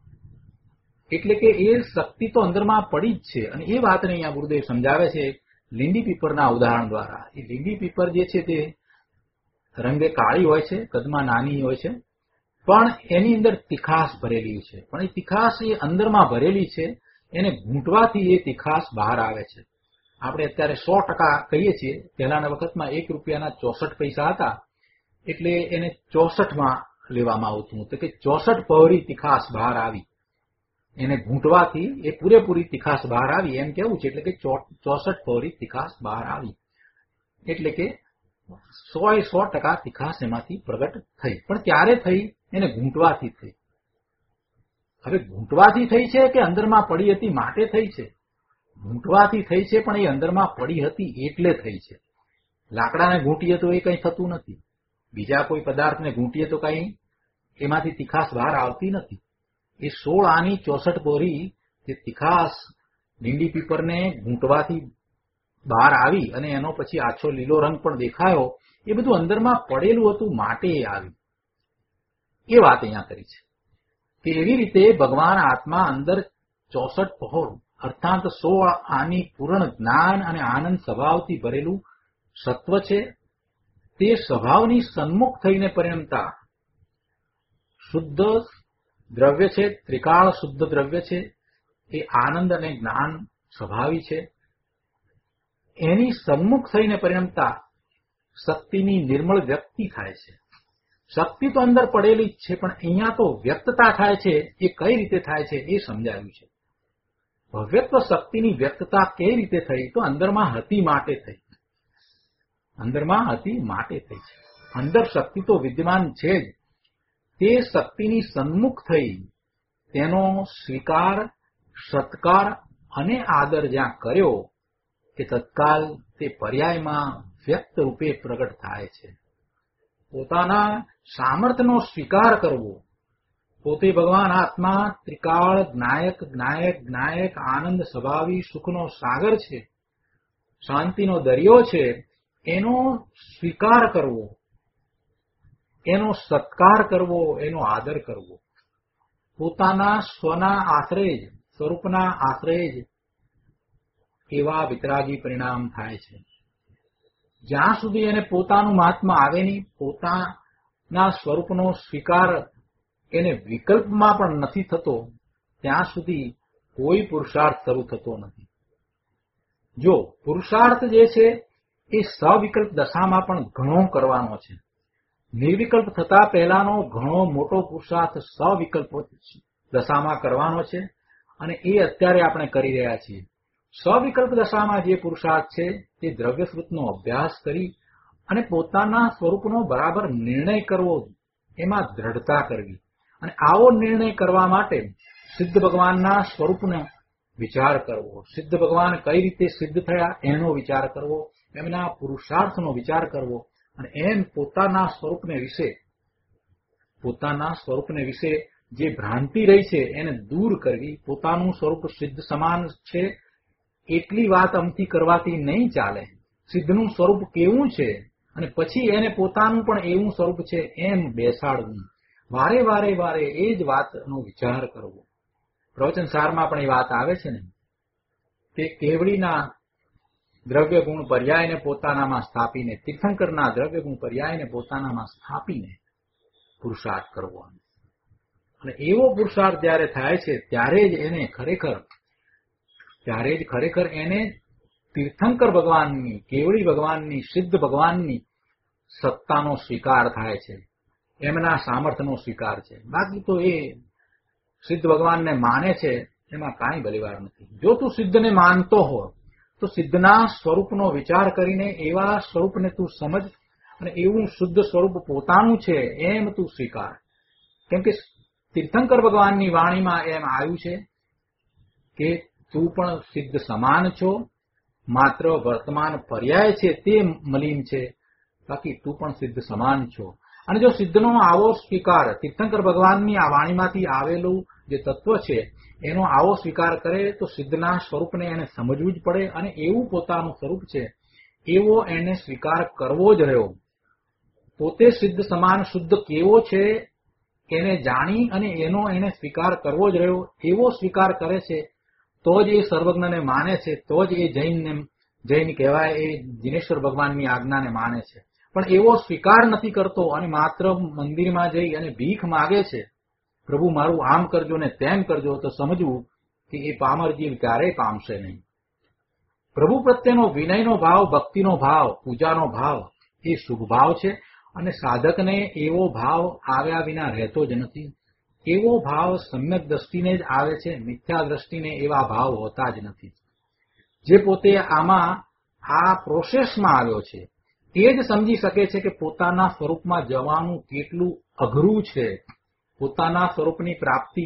એટલે કે એ શક્તિ તો અંદરમાં પડી જ છે. અને એ વાતને અહીંયા ગુરુદેવ સમજાવે છે લીંડી પીપરના ઉદાહરણ દ્વારા. એ લીંડી પીપર જે છે તે રંગે કાળી હોય છે, કદમાં નાની હોય છે, પણ એની અંદર તીખાસ ભરેલી છે. પણ એ તીખાસ એ અંદરમાં ભરેલી છે, એને ઘૂંટવાથી એ તીખાસ બહાર આવે છે. આપણે અત્યારે 100% કહીએ છીએ, પહેલાના વખતમાં 1 રૂપિયાના 64 પૈસા હતા એટલે એને 64માં લેવામાં આવતું હતું કે 64 પહોળી તીખાસ બહાર આવી. એને ઘૂંટવાથી એ પૂરેપૂરી તીખાસ બહાર આવી એમ કેવું છે. એટલે કે 64 પહોળી તીખાસ બહાર આવી. એટલે કે 100% તીખાસ એમાંથી પ્રગટ થઈ. પણ ત્યારે થઈ એને ઘૂંટવાથી થઈ. હવે ઘૂંટવાથી થઈ છે કે અંદરમાં પડી હતી માટે થઈ છે? ઘૂંટવાથી થઈ છે પણ એ અંદરમાં પડી હતી એટલે થઈ છે. લાકડાને ઘૂંટીએ તો એ કંઈ થતું નથી. બીજા કોઈ પદાર્થને ઘૂંટીએ તો કંઈ એમાંથી તીખાસ બહાર આવતી નથી. એ 16 આની 64 બોરી જે તીખાસ લીંડી પીપરને ઘૂંટવાથી બહાર આવી અને એનો પછી આછો લીલો રંગ પણ દેખાયો, એ બધું અંદરમાં પડેલું હતું માટે એ આવી. એ વાત અહીંયા કરી છે કે એવી રીતે ભગવાન આત્મા અંદર 64 પહોળ અર્થાત 16 આની પૂર્ણ જ્ઞાન અને આનંદ સ્વભાવથી ભરેલું સત્વ છે. તે સ્વભાવની સન્મુખ થઈને પરિણમતા શુદ્ધ દ્રવ્ય છે, ત્રિકાળ શુદ્ધ દ્રવ્ય છે. એ આનંદ અને જ્ઞાન સ્વભાવી છે. એની સન્મુખ થઈને પરિણમતા શક્તિની નિર્મળ વ્યક્તિ થાય છે. શક્તિ તો અંદર પડેલી જ છે, પણ અહીંયા તો વ્યક્તતા થાય છે. એ કઈ રીતે થાય છે એ સમજાવ્યું છે. ભવ્યત્વ શક્તિની વ્યક્તતા કઈ રીતે થઈ? તો અંદરમાં હતી માટે થઈ. અંદરમાં હતી માટે થઈ છે. અંદર શક્તિ તો વિદ્યમાન છે જ. તે શક્તિની સન્મુખ થઈ તેનો સ્વીકાર, સત્કાર અને આદર જ્યાં કર્યો કે તત્કાલ તે પર્યાયમાં વ્યક્ત રૂપે પ્રગટ થાય છે. પોતાના સામર્થ્યનો સ્વીકાર કરવો. પોતે ભગવાન આત્મા ત્રિકાળ જ્ઞાયક જ્ઞાયક જ્ઞાયક આનંદ સ્વભાવી સુખનો સાગર છે, શાંતિનો દરિયો છે. એનો સ્વીકાર કરવો, એનો સત્કાર કરવો, એનો આદર કરવો. પોતાના સ્વના આશ્રય જ, સ્વરૂપના આશ્રય જ એવા વિતરાગી પરિણામ થાય છે. જ્યાં સુધી એને પોતાનું મહાત્મા આવે નહીં, પોતાના સ્વરૂપનો સ્વીકાર એને વિકલ્પમાં પણ નથી થતો, ત્યાં સુધી કોઈ પુરુષાર્થ શરૂ થતો નથી. જો પુરુષાર્થ જે છે એ સવિકલ્પ દશામાં પણ ઘણો કરવાનો છે. નિર્વિકલ્પ થતા પહેલાનો ઘણો મોટો પુરુષાર્થ સવિકલ્પ દશામાં કરવાનો છે, અને એ અત્યારે આપણે કરી રહ્યા છીએ. સવિકલ્પ દશામાં જે પુરુષાર્થ છે તે દ્રવ્યશ્રુતનો અભ્યાસ કરી અને પોતાના સ્વરૂપનો બરાબર નિર્ણય કરવો, એમાં દ્રઢતા કરવી. અને આવો નિર્ણય કરવા માટે સિદ્ધ ભગવાનના સ્વરૂપનો વિચાર કરવો, સિદ્ધ ભગવાન કઈ રીતે સિદ્ધ થયા એનો વિચાર કરવો, એમના પુરુષાર્થનો વિચાર કરવો, અને એમ પોતાના સ્વરૂપને વિશે જે ભ્રાંતિ રહી છે એને દૂર કરવી. પોતાનું સ્વરૂપ સિદ્ધ સમાન છે એટલી વાત અમથી કરવાથી નહીં ચાલે. સિદ્ધનું સ્વરૂપ કેવું છે અને પછી એને પોતાનું પણ એવું સ્વરૂપ છે એમ બેસાડવું. વારે વારે વારે એ જ વાતનો વિચાર કરવો. પ્રવચન સારમાં પણ એ વાત આવે છે ને કે કેવડીના દ્રવ્ય ગુણ પર્યાયને પોતાનામાં સ્થાપીને, તીર્થંકરના દ્રવ્ય ગુણ પર્યાયને પોતાનામાં સ્થાપીને પુરુષાર્થ કરવો. અને એવો પુરુષાર્થ જ્યારે થાય છે ત્યારે જ ખરેખર એને તીર્થંકર ભગવાનની, કેવડી ભગવાનની, સિદ્ધ ભગવાનની સત્તાનો સ્વીકાર થાય છે, એમના સામર્થ્યનો સ્વીકાર છે. બાકી તો એ સિદ્ધ ભગવાનને માને છે એમાં કાંઈ બલિવાર નથી. જો તું સિદ્ધને માનતો હો તો સિદ્ધના સ્વરૂપનો વિચાર કરીને એવા સ્વરૂપને તું સમજ અને એવું શુદ્ધ સ્વરૂપ પોતાનું છે એમ તું સ્વીકાર. કેમ કે તીર્થંકર ભગવાનની વાણીમાં એમ આવ્યું છે કે તું પણ સિદ્ધ સમાન છો, માત્ર વર્તમાન પર્યાય છે તે મલિન છે, બાકી તું પણ સિદ્ધ સમાન છો. અને જો સિદ્ધનો આવો સ્વીકાર, તીર્થંકર ભગવાનની આ વાણીમાંથી આવેલું જે તત્વ છે એનો આવો સ્વીકાર કરે તો સિદ્ધના સ્વરૂપને એને સમજવું જ પડે, અને એવું પોતાનું સ્વરૂપ છે એવો એને સ્વીકાર કરવો જ રહ્યો. પોતે સિદ્ધ સમાન શુદ્ધ કેવો છે એને જાણી અને એનો એને સ્વીકાર કરવો જ રહ્યો. એવો સ્વીકાર કરે છે તો જ એ સર્વજ્ઞને માને છે, તો જ એ જૈન કહેવાય, એ જિનેશ્વર ભગવાનની આજ્ઞાને માને છે. પણ એવો સ્વીકાર નથી કરતો અને માત્ર મંદિરમાં જઈ અને ભીખ માગે છે, પ્રભુ મારું આમ કરજો ને તેમ કરજો, તો સમજવું કે એ પામર જીવ ક્યારેય પામશે નહીં. પ્રભુ પ્રત્યેનો વિનયનો ભાવ, ભક્તિનો ભાવ, પૂજાનો ભાવ એ શુભ ભાવ છે, અને સાધકને એવો ભાવ આવ્યા વિના રહેતો જ નથી. એવો ભાવ સમ્યક દ્રષ્ટિને જ આવે છે, મિથ્યા દ્રષ્ટિને એવા ભાવ હોતા જ નથી. જે પોતે આમાં આ પ્રોસેસમાં આવ્યો છે એ જ સમજી શકે છે કે પોતાના સ્વરૂપમાં જવાનું કેટલું અઘરું છે, પોતાના સ્વરૂપની પ્રાપ્તિ,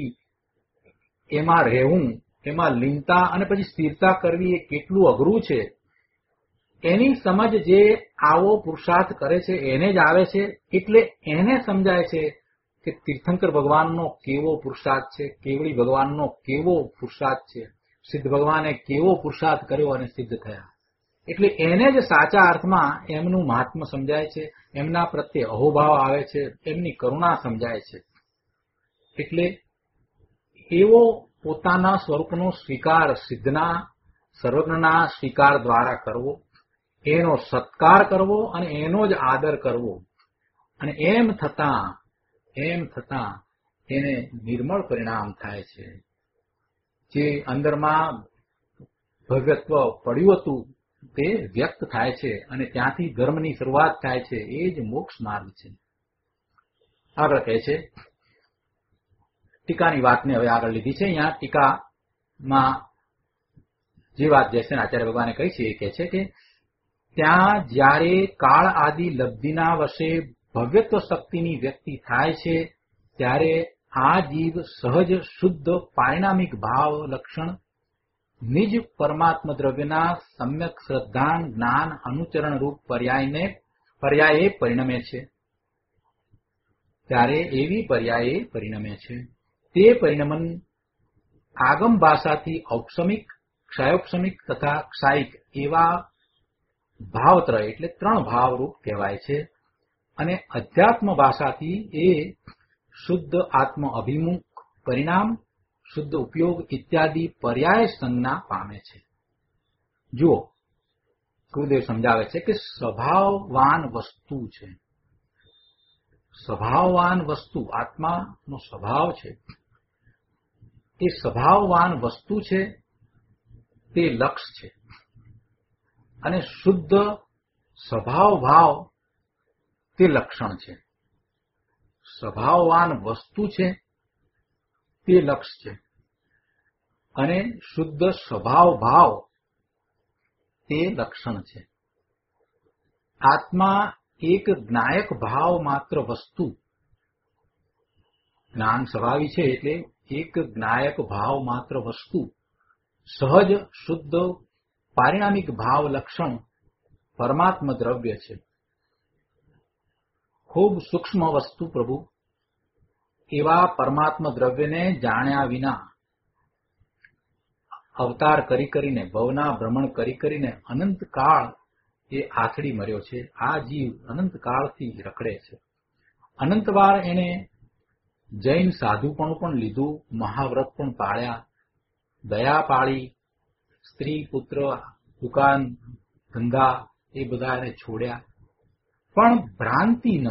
એમાં રહેવું, એમાં લીનતા અને પછી સ્થિરતા કરવી એ કેટલું અઘરું છે. એની સમજ જે આવો પુરુષાર્થ કરે છે એને જ આવે છે. એટલે એને સમજાય છે કે તીર્થંકર ભગવાનનો કેવો પુરુષાર્થ છે, કેવડી ભગવાનનો કેવો પુરુષાર્થ છે, સિદ્ધ ભગવાને કેવો પુરુષાર્થ કર્યો અને સિદ્ધ થયા. એટલે એને જ સાચા અર્થમાં એમનું મહાત્મ્ય સમજાય છે, એમના પ્રત્યે અહોભાવ આવે છે, એમની કરુણા સમજાય છે. એટલે એવો પોતાના સ્વરૂપનો સ્વીકાર સિદ્ધના સર્વજ્ઞના સ્વીકાર દ્વારા કરવો, એનો સત્કાર કરવો અને એનો જ આદર કરવો, અને એમ થતાં એને નિર્મળ પરિણામ થાય છે. જે અંદરમાં ભવ્યત્વ પડ્યું હતું તે વ્યક્ત થાય છે અને ત્યાંથી ધર્મની શરૂઆત થાય છે. એ જ મોક્ષ માર્ગ છે. આગળ કહે છે, ટીકાની વાતને હવે આગળ લીધી છે. અહીંયા ટીકામાં જે વાત જયસેન આચાર્ય ભગવાને કહી છે એ કહે છે કે ત્યાં જ્યારે કાળ આદિ લબ્ધિના વશે ભવ્યત્વ શક્તિની વ્યક્તિ થાય છે ત્યારે આ જીવ સહજ શુદ્ધ પારિણામિક ભાવ લક્ષણ નિજ પરમાત્મ દ્રવ્યના સમ્યક શ્રદ્ધાન જ્ઞાન અનુચરણ રૂપ પર્યાયે પરિણમે છે. ત્યારે એવી પર્યાયે પરિણમે છે. તે પરિણમન આગમ ભાષાથી ઔપસમિક, ક્ષયોપસમિક તથા ક્ષાયિક એવા ભાવત્રય એટલે 3 ભાવરૂપ કહેવાય છે. અને અધ્યાત્મ ભાષાથી એ શુદ્ધ આત્મ અભિમુખ પરિણામ, શુદ્ધ ઉપયોગ ઇત્યાદિ પર્યાય સંજ્ઞા પામે છે. જુઓ, ગુરુદેવ સમજાવે છે કે સ્વભાવવાન વસ્તુ છે. સ્વભાવવાન વસ્તુ આત્માનો સ્વભાવ છે. એ સ્વભાવવાન વસ્તુ છે તે લક્ષ છે. અને શુદ્ધ સ્વભાવ ભાવ તે લક્ષણ છે. સ્વભાવવાન વસ્તુ છે તે લક્ષ છે અને શુદ્ધ સ્વભાવ ભાવ તે લક્ષણ છે. આત્મા એક જ્ઞાયક ભાવ માત્ર વસ્તુ, જ્ઞાન સ્વભાવી છે એટલે એક જ્ઞાયક ભાવ માત્ર વસ્તુ, સહજ શુદ્ધ પારિણામિક ભાવ લક્ષણ પરમાત્મ દ્રવ્ય છે. ખૂબ સૂક્ષ્મ વસ્તુ પ્રભુ એવા પરમાત્મ દ્રવ્યને જાણ્યા વિના અવતાર કરી કરીને, ભવના ભ્રમણ કરી કરીને અનંત કાળ એ આથડી મર્યો છે. આ જીવ અનંત કાળથી રખડે છે. અનંતવાર એને જૈન સાધુપણું પણ લીધું, મહાવ્રત પણ પાળ્યા, દયા પાળી, સ્ત્રી પુત્ર દુકાન ધંધા એ બધા એને છોડ્યા, પણ ભ્રાંતિ ન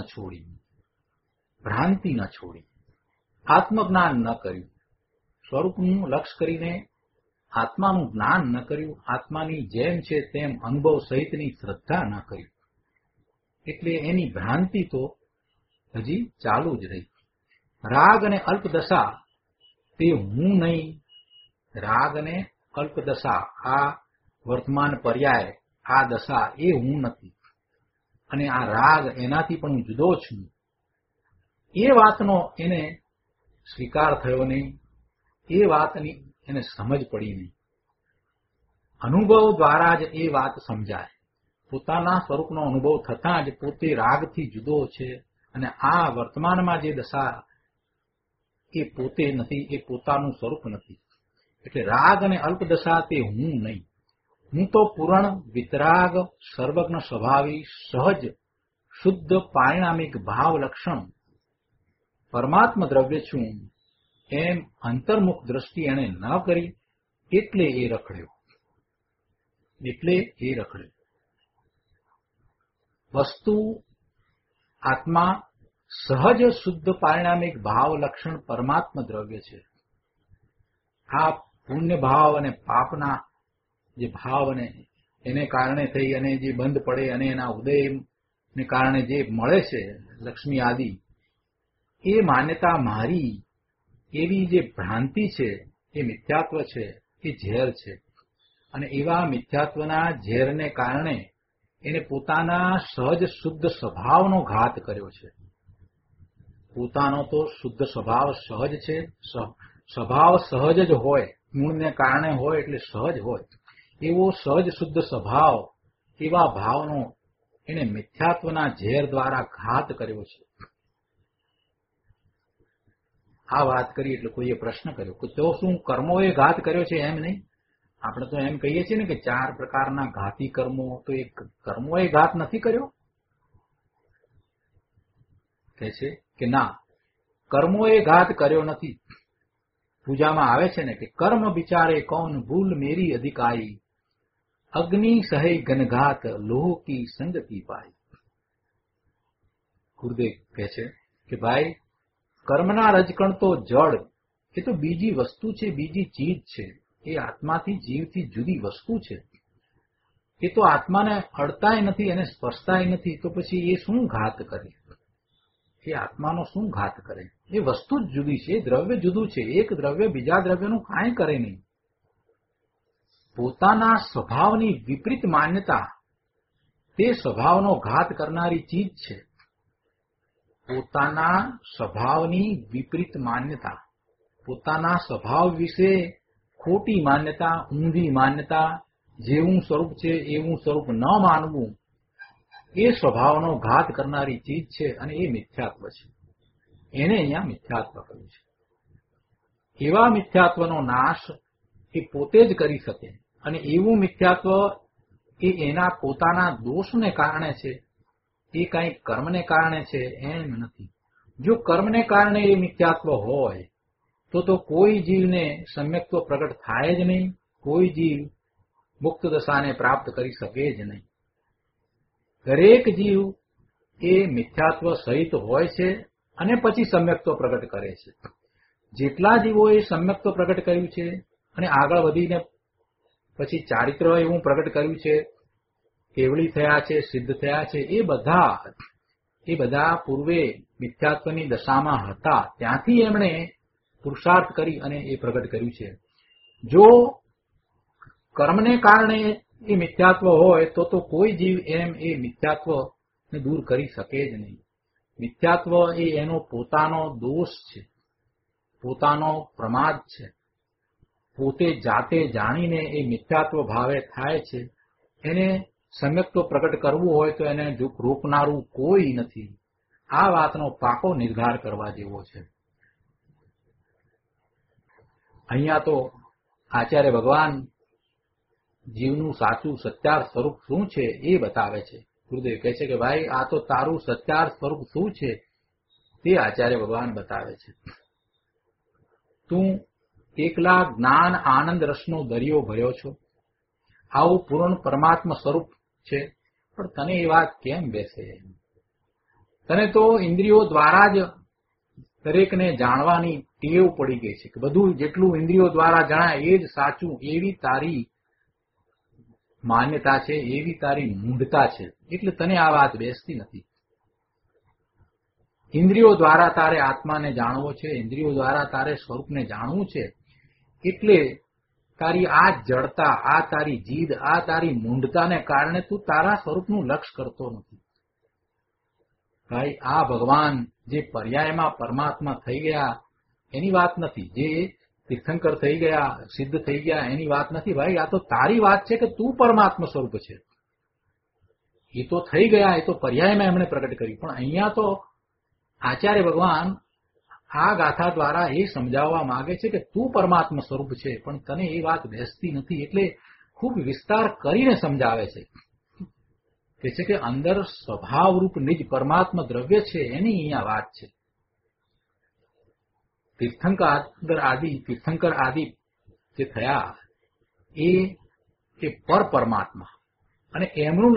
છોડી, આત્મજ્ઞાન ન કર્યું, સ્વરૂપનું લક્ષ્ય કરીને આત્માનું જ્ઞાન ન કર્યું, આત્માની જેમ છે તેમ અનુભવ સહિતની શ્રદ્ધા ન કરી. એટલે એની ભ્રાંતિ તો હજી ચાલુ જ રહી. રાગ અને અલ્પદશા તે હું નહીં, રાગ અને અલ્પદશા આ વર્તમાન પર્યાય, આ દશા એ હું નથી અને આ રાગ એનાથી પણ હું જુદો છું. એ વાતનો એને સ્વીકાર થયો નહીં, એ વાતની એને સમજ પડી નહીં. અનુભવ દ્વારા જ એ વાત સમજાય. પોતાના સ્વરૂપનો અનુભવ થતાં જ પોતે રાગથી જુદો છે અને આ વર્તમાનમાં જે દશા એ પોતે નથી, એ પોતાનું સ્વરૂપ નથી. એટલે રાગ અને અલ્પદશા તે હું નહીં. હું તો પૂર્ણ વિતરાગ સર્વજ્ઞ સ્વભાવી સહજ શુદ્ધ પારિણામિક ભાવ લક્ષણ પરમાત્મ દ્રવ્ય છું. એમ અંતર્મુખ દ્રષ્ટિ એણે ન કરી એટલે એ રખડ્યો. વસ્તુ આત્મા સહજ શુદ્ધ પારિણામિક ભાવ લક્ષણ પરમાત્મ દ્રવ્ય છે. આ પુણ્ય ભાવ અને પાપના જે ભાવ એને કારણે થઈ અને જે બંધ પડે અને એના ઉદયને કારણે જે મળે છે લક્ષ્મી આદિ, એ માન્યતા મારી એવી જે ભ્રાંતિ છે એ મિથ્યાત્વ છે, એ ઝેર છે. અને એવા મિથ્યાત્વના ઝેરને કારણે એને પોતાના સહજ શુદ્ધ સ્વભાવનો ઘાત કર્યો છે. પોતાનો તો શુદ્ધ સ્વભાવ સહજ છે, સ્વભાવ સહજ જ હોય, ગુણને કારણે હોય એટલે સહજ હોય. એવો સહજ શુદ્ધ સ્વભાવ, એવા ભાવનો એને મિથ્યાત્વના ઝેર દ્વારા ઘાત કર્યો છે. આ વાત કરી એટલે કોઈએ પ્રશ્ન કર્યો કે તો શું કર્મોએ ઘાત કર્યો છે? એમ નહીં, આપણે તો એમ કહીએ છીએ ને કે 4 પ્રકારના ઘાતી કર્મો, તો એ કર્મોએ ઘાત નથી કર્યો કહે છે કે ના, કર્મોએ ઘાત કર્યો નથી. પૂજામાં આવે છે ને કે કર્મ બિચારે કૌન ભૂલ મેરી અધિકાઈ, અગ્નિ સહે ઘનઘાત લોહ કી સંગતિ પાઈ. ગુરુદેવ કહે છે કે ભાઈ, કર્મના રજકણ તો જડ, એ તો બીજી વસ્તુ છે, બીજી ચીજ છે. એ આત્માથી જીવથી જુદી વસ્તુ છે. એ તો આત્માને અડતાય નથી, એને સ્પર્શતાય નથી. તો પછી એ શું ઘાત કરે? એ આત્માનો શું ઘાત કરે? એ વસ્તુ જ જુદી છે, એ દ્રવ્ય જુદું છે. એક દ્રવ્ય બીજા દ્રવ્યનું કાંઈ કરે નહીં. પોતાના સ્વભાવની વિપરીત માન્યતા તે સ્વભાવનો ઘાત કરનારી ચીજ છે. પોતાના સ્વભાવની વિપરીત માન્યતા, પોતાના સ્વભાવ વિશે ખોટી માન્યતા, ઊંધી માન્યતા, જેવું સ્વરૂપ છે એવું સ્વરૂપ ન માનવું, એ સ્વભાવનો ઘાત કરનારી ચીજ છે. અને એ મિથ્યાત્વ છે. એને અહીંયા મિથ્યાત્વ કહ્યું છે. એવા મિથ્યાત્વનો નાશ એ પોતે જ કરી શકે. અને એવું મિથ્યાત્વ એ એના પોતાના દોષને કારણે છે, એ કંઈ કર્મને કારણે છે એમ નથી. જો કર્મને કારણે એ મિથ્યાત્વ હોય તો કોઈ જીવને સમ્યક્ત્વ પ્રગટ થાય જ નહીં. કોઈ જીવ મુક્ત દશાને પ્રાપ્ત કરી શકે જ નહીં. દરેક જીવ એ મિથ્યાત્વ સહિત હોય છે અને પછી સમ્યક્ત્વ પ્રગટ કરે છે. જેટલા જીવોએ સમ્યક્ત્વ પ્રગટ કર્યું છે અને આગળ વધીને પછી ચારિત્ર એવું પ્રગટ કર્યું છે, કેવળી થયા છે, સિદ્ધ થયા છે, એ બધા પૂર્વે મિથ્યાત્વની દશામાં હતા. ત્યાંથી એમણે પુરુષાર્થ કરી અને એ પ્રગટ કર્યું છે. જો કર્મને કારણે એ મિથ્યાત્વ હોય તો કોઈ જીવ એમ એ મિથ્યાત્વને દૂર કરી શકે જ નહીં. મિથ્યાત્વ એ એનો પોતાનો દોષ છે, પોતાનો પ્રમાદ છે. પોતે જાતે જાણીને એ મિથ્યાત્વ ભાવે થાય છે. એને સમ્યક્ત્વ પ્રગટ કરવું હોય તો એને રોકનારું કોઈ નથી. આ વાતનો પાકો નિર્ધાર કરવા જેવો છે. અહીંયા તો આચાર્ય ભગવાન જીવનું સાચું સત્યાર સ્વરૂપ શું છે એ બતાવે છે. ગુરુદેવ કહે છે કે ભાઈ, આ તો તારું સત્યાર સ્વરૂપ શું છે તે આચાર્ય ભગવાન બતાવે છે. તું એકલા જ્ઞાન આનંદ રસનો દરિયો ભર્યો છો. આવું પૂર્ણ પરમાત્મા સ્વરૂપ છે, પણ તને એ વાત કેમ બેસે? તને તો ઇન્દ્રિયો દ્વારા જ દરેકને જાણવાની ટેવ પડી ગઈ છે કે બધું જેટલું ઇન્દ્રિયો દ્વારા જણાય એ જ સાચું. એવી તારી માન્યતા છે, એવી તારી મૂઢતા છે. એટલે તને આ વાત બેસતી નથી. ઇન્દ્રિયો દ્વારા તારે આત્માને જાણવો છે, ઇન્દ્રિયો દ્વારા તારે સ્વરૂપને જાણવું છે. એટલે તારી આ જડતા, આ તારી જીદ, આ તારી મૂંઢતાને કારણે તું તારા સ્વરૂપનું લક્ષ કરતો નથી. ભાઈ, આ ભગવાન જે પર્યાયમાં પરમાત્મા થઈ ગયા એની વાત નથી, જે તીર્થંકર થઈ ગયા, સિદ્ધ થઈ ગયા એની વાત નથી. ભાઈ, આ તો તારી વાત છે કે તું પરમાત્મા સ્વરૂપ છે. એ તો થઈ ગયા, એ તો પર્યાયમાં એમણે પ્રગટ કર્યું. પણ અહીંયા તો આચાર્ય ભગવાન આ ગાથા દ્વારા એ સમજાવવા માંગે છે કે તું પરમાત્મા સ્વરૂપ છે, પણ તને એ વાત બેસતી નથી. એટલે ખૂબ વિસ્તાર કરીને સમજાવે છે. કે છે કે અંદર સ્વભાવરૂપ નિજ પરમાત્મા દ્રવ્ય છે એની અહીંયા વાત છે. તીર્થંકર આદિ જે થયા એ પર પરમાત્મા, અને એમનું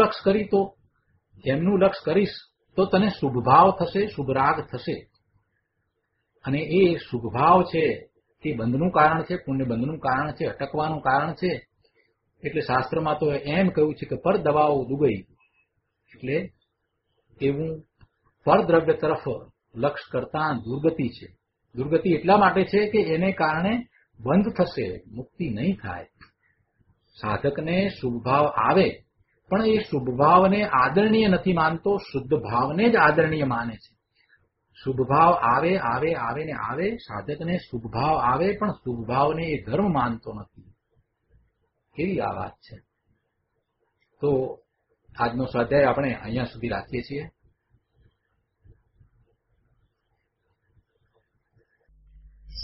લક્ષ કરીશ તો તને શુભભાવ થશે, શુભરાગ થશે. અને એ શુભભાવ છે તે બંધનું કારણ છે, પુણ્ય બંધનું કારણ છે, અટકવાનું કારણ છે. એટલે શાસ્ત્રમાં તો એમ કહ્યું છે કે પર દબાવો દુબઈ, એટલે એવું પરદ્રવ્ય તરફ લક્ષ કરતા દુર્ગતિ છે. દુર્ગતિ એટલા માટે છે કે એને કારણે બંધ થશે, મુક્તિ નહીં થાય. સાધકને શુભભાવ આવે, પણ એ શુભભાવને આદરણીય નથી માનતો, શુદ્ધ ભાવને જ આદરણીય માને છે. શુભભાવ આવે આવે આવે ને આવે, સાધકને શુભભાવ આવે પણ શુભભાવને એ ધર્મ માનતો નથી. એવી આ વાત છે. તો આજનો સ્વાધ્યાય આપણે અહીંયા સુધી રાખીએ છીએ.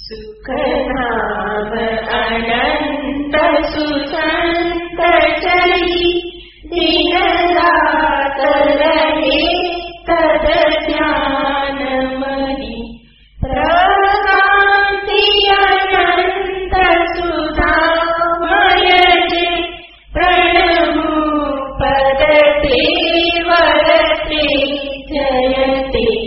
सुखधाम अनंत सुसंत चली दिन रात रहे तद ज्ञान मणि प्रकांति अनंत सुधामय जे प्रणमु पदते वरते जयते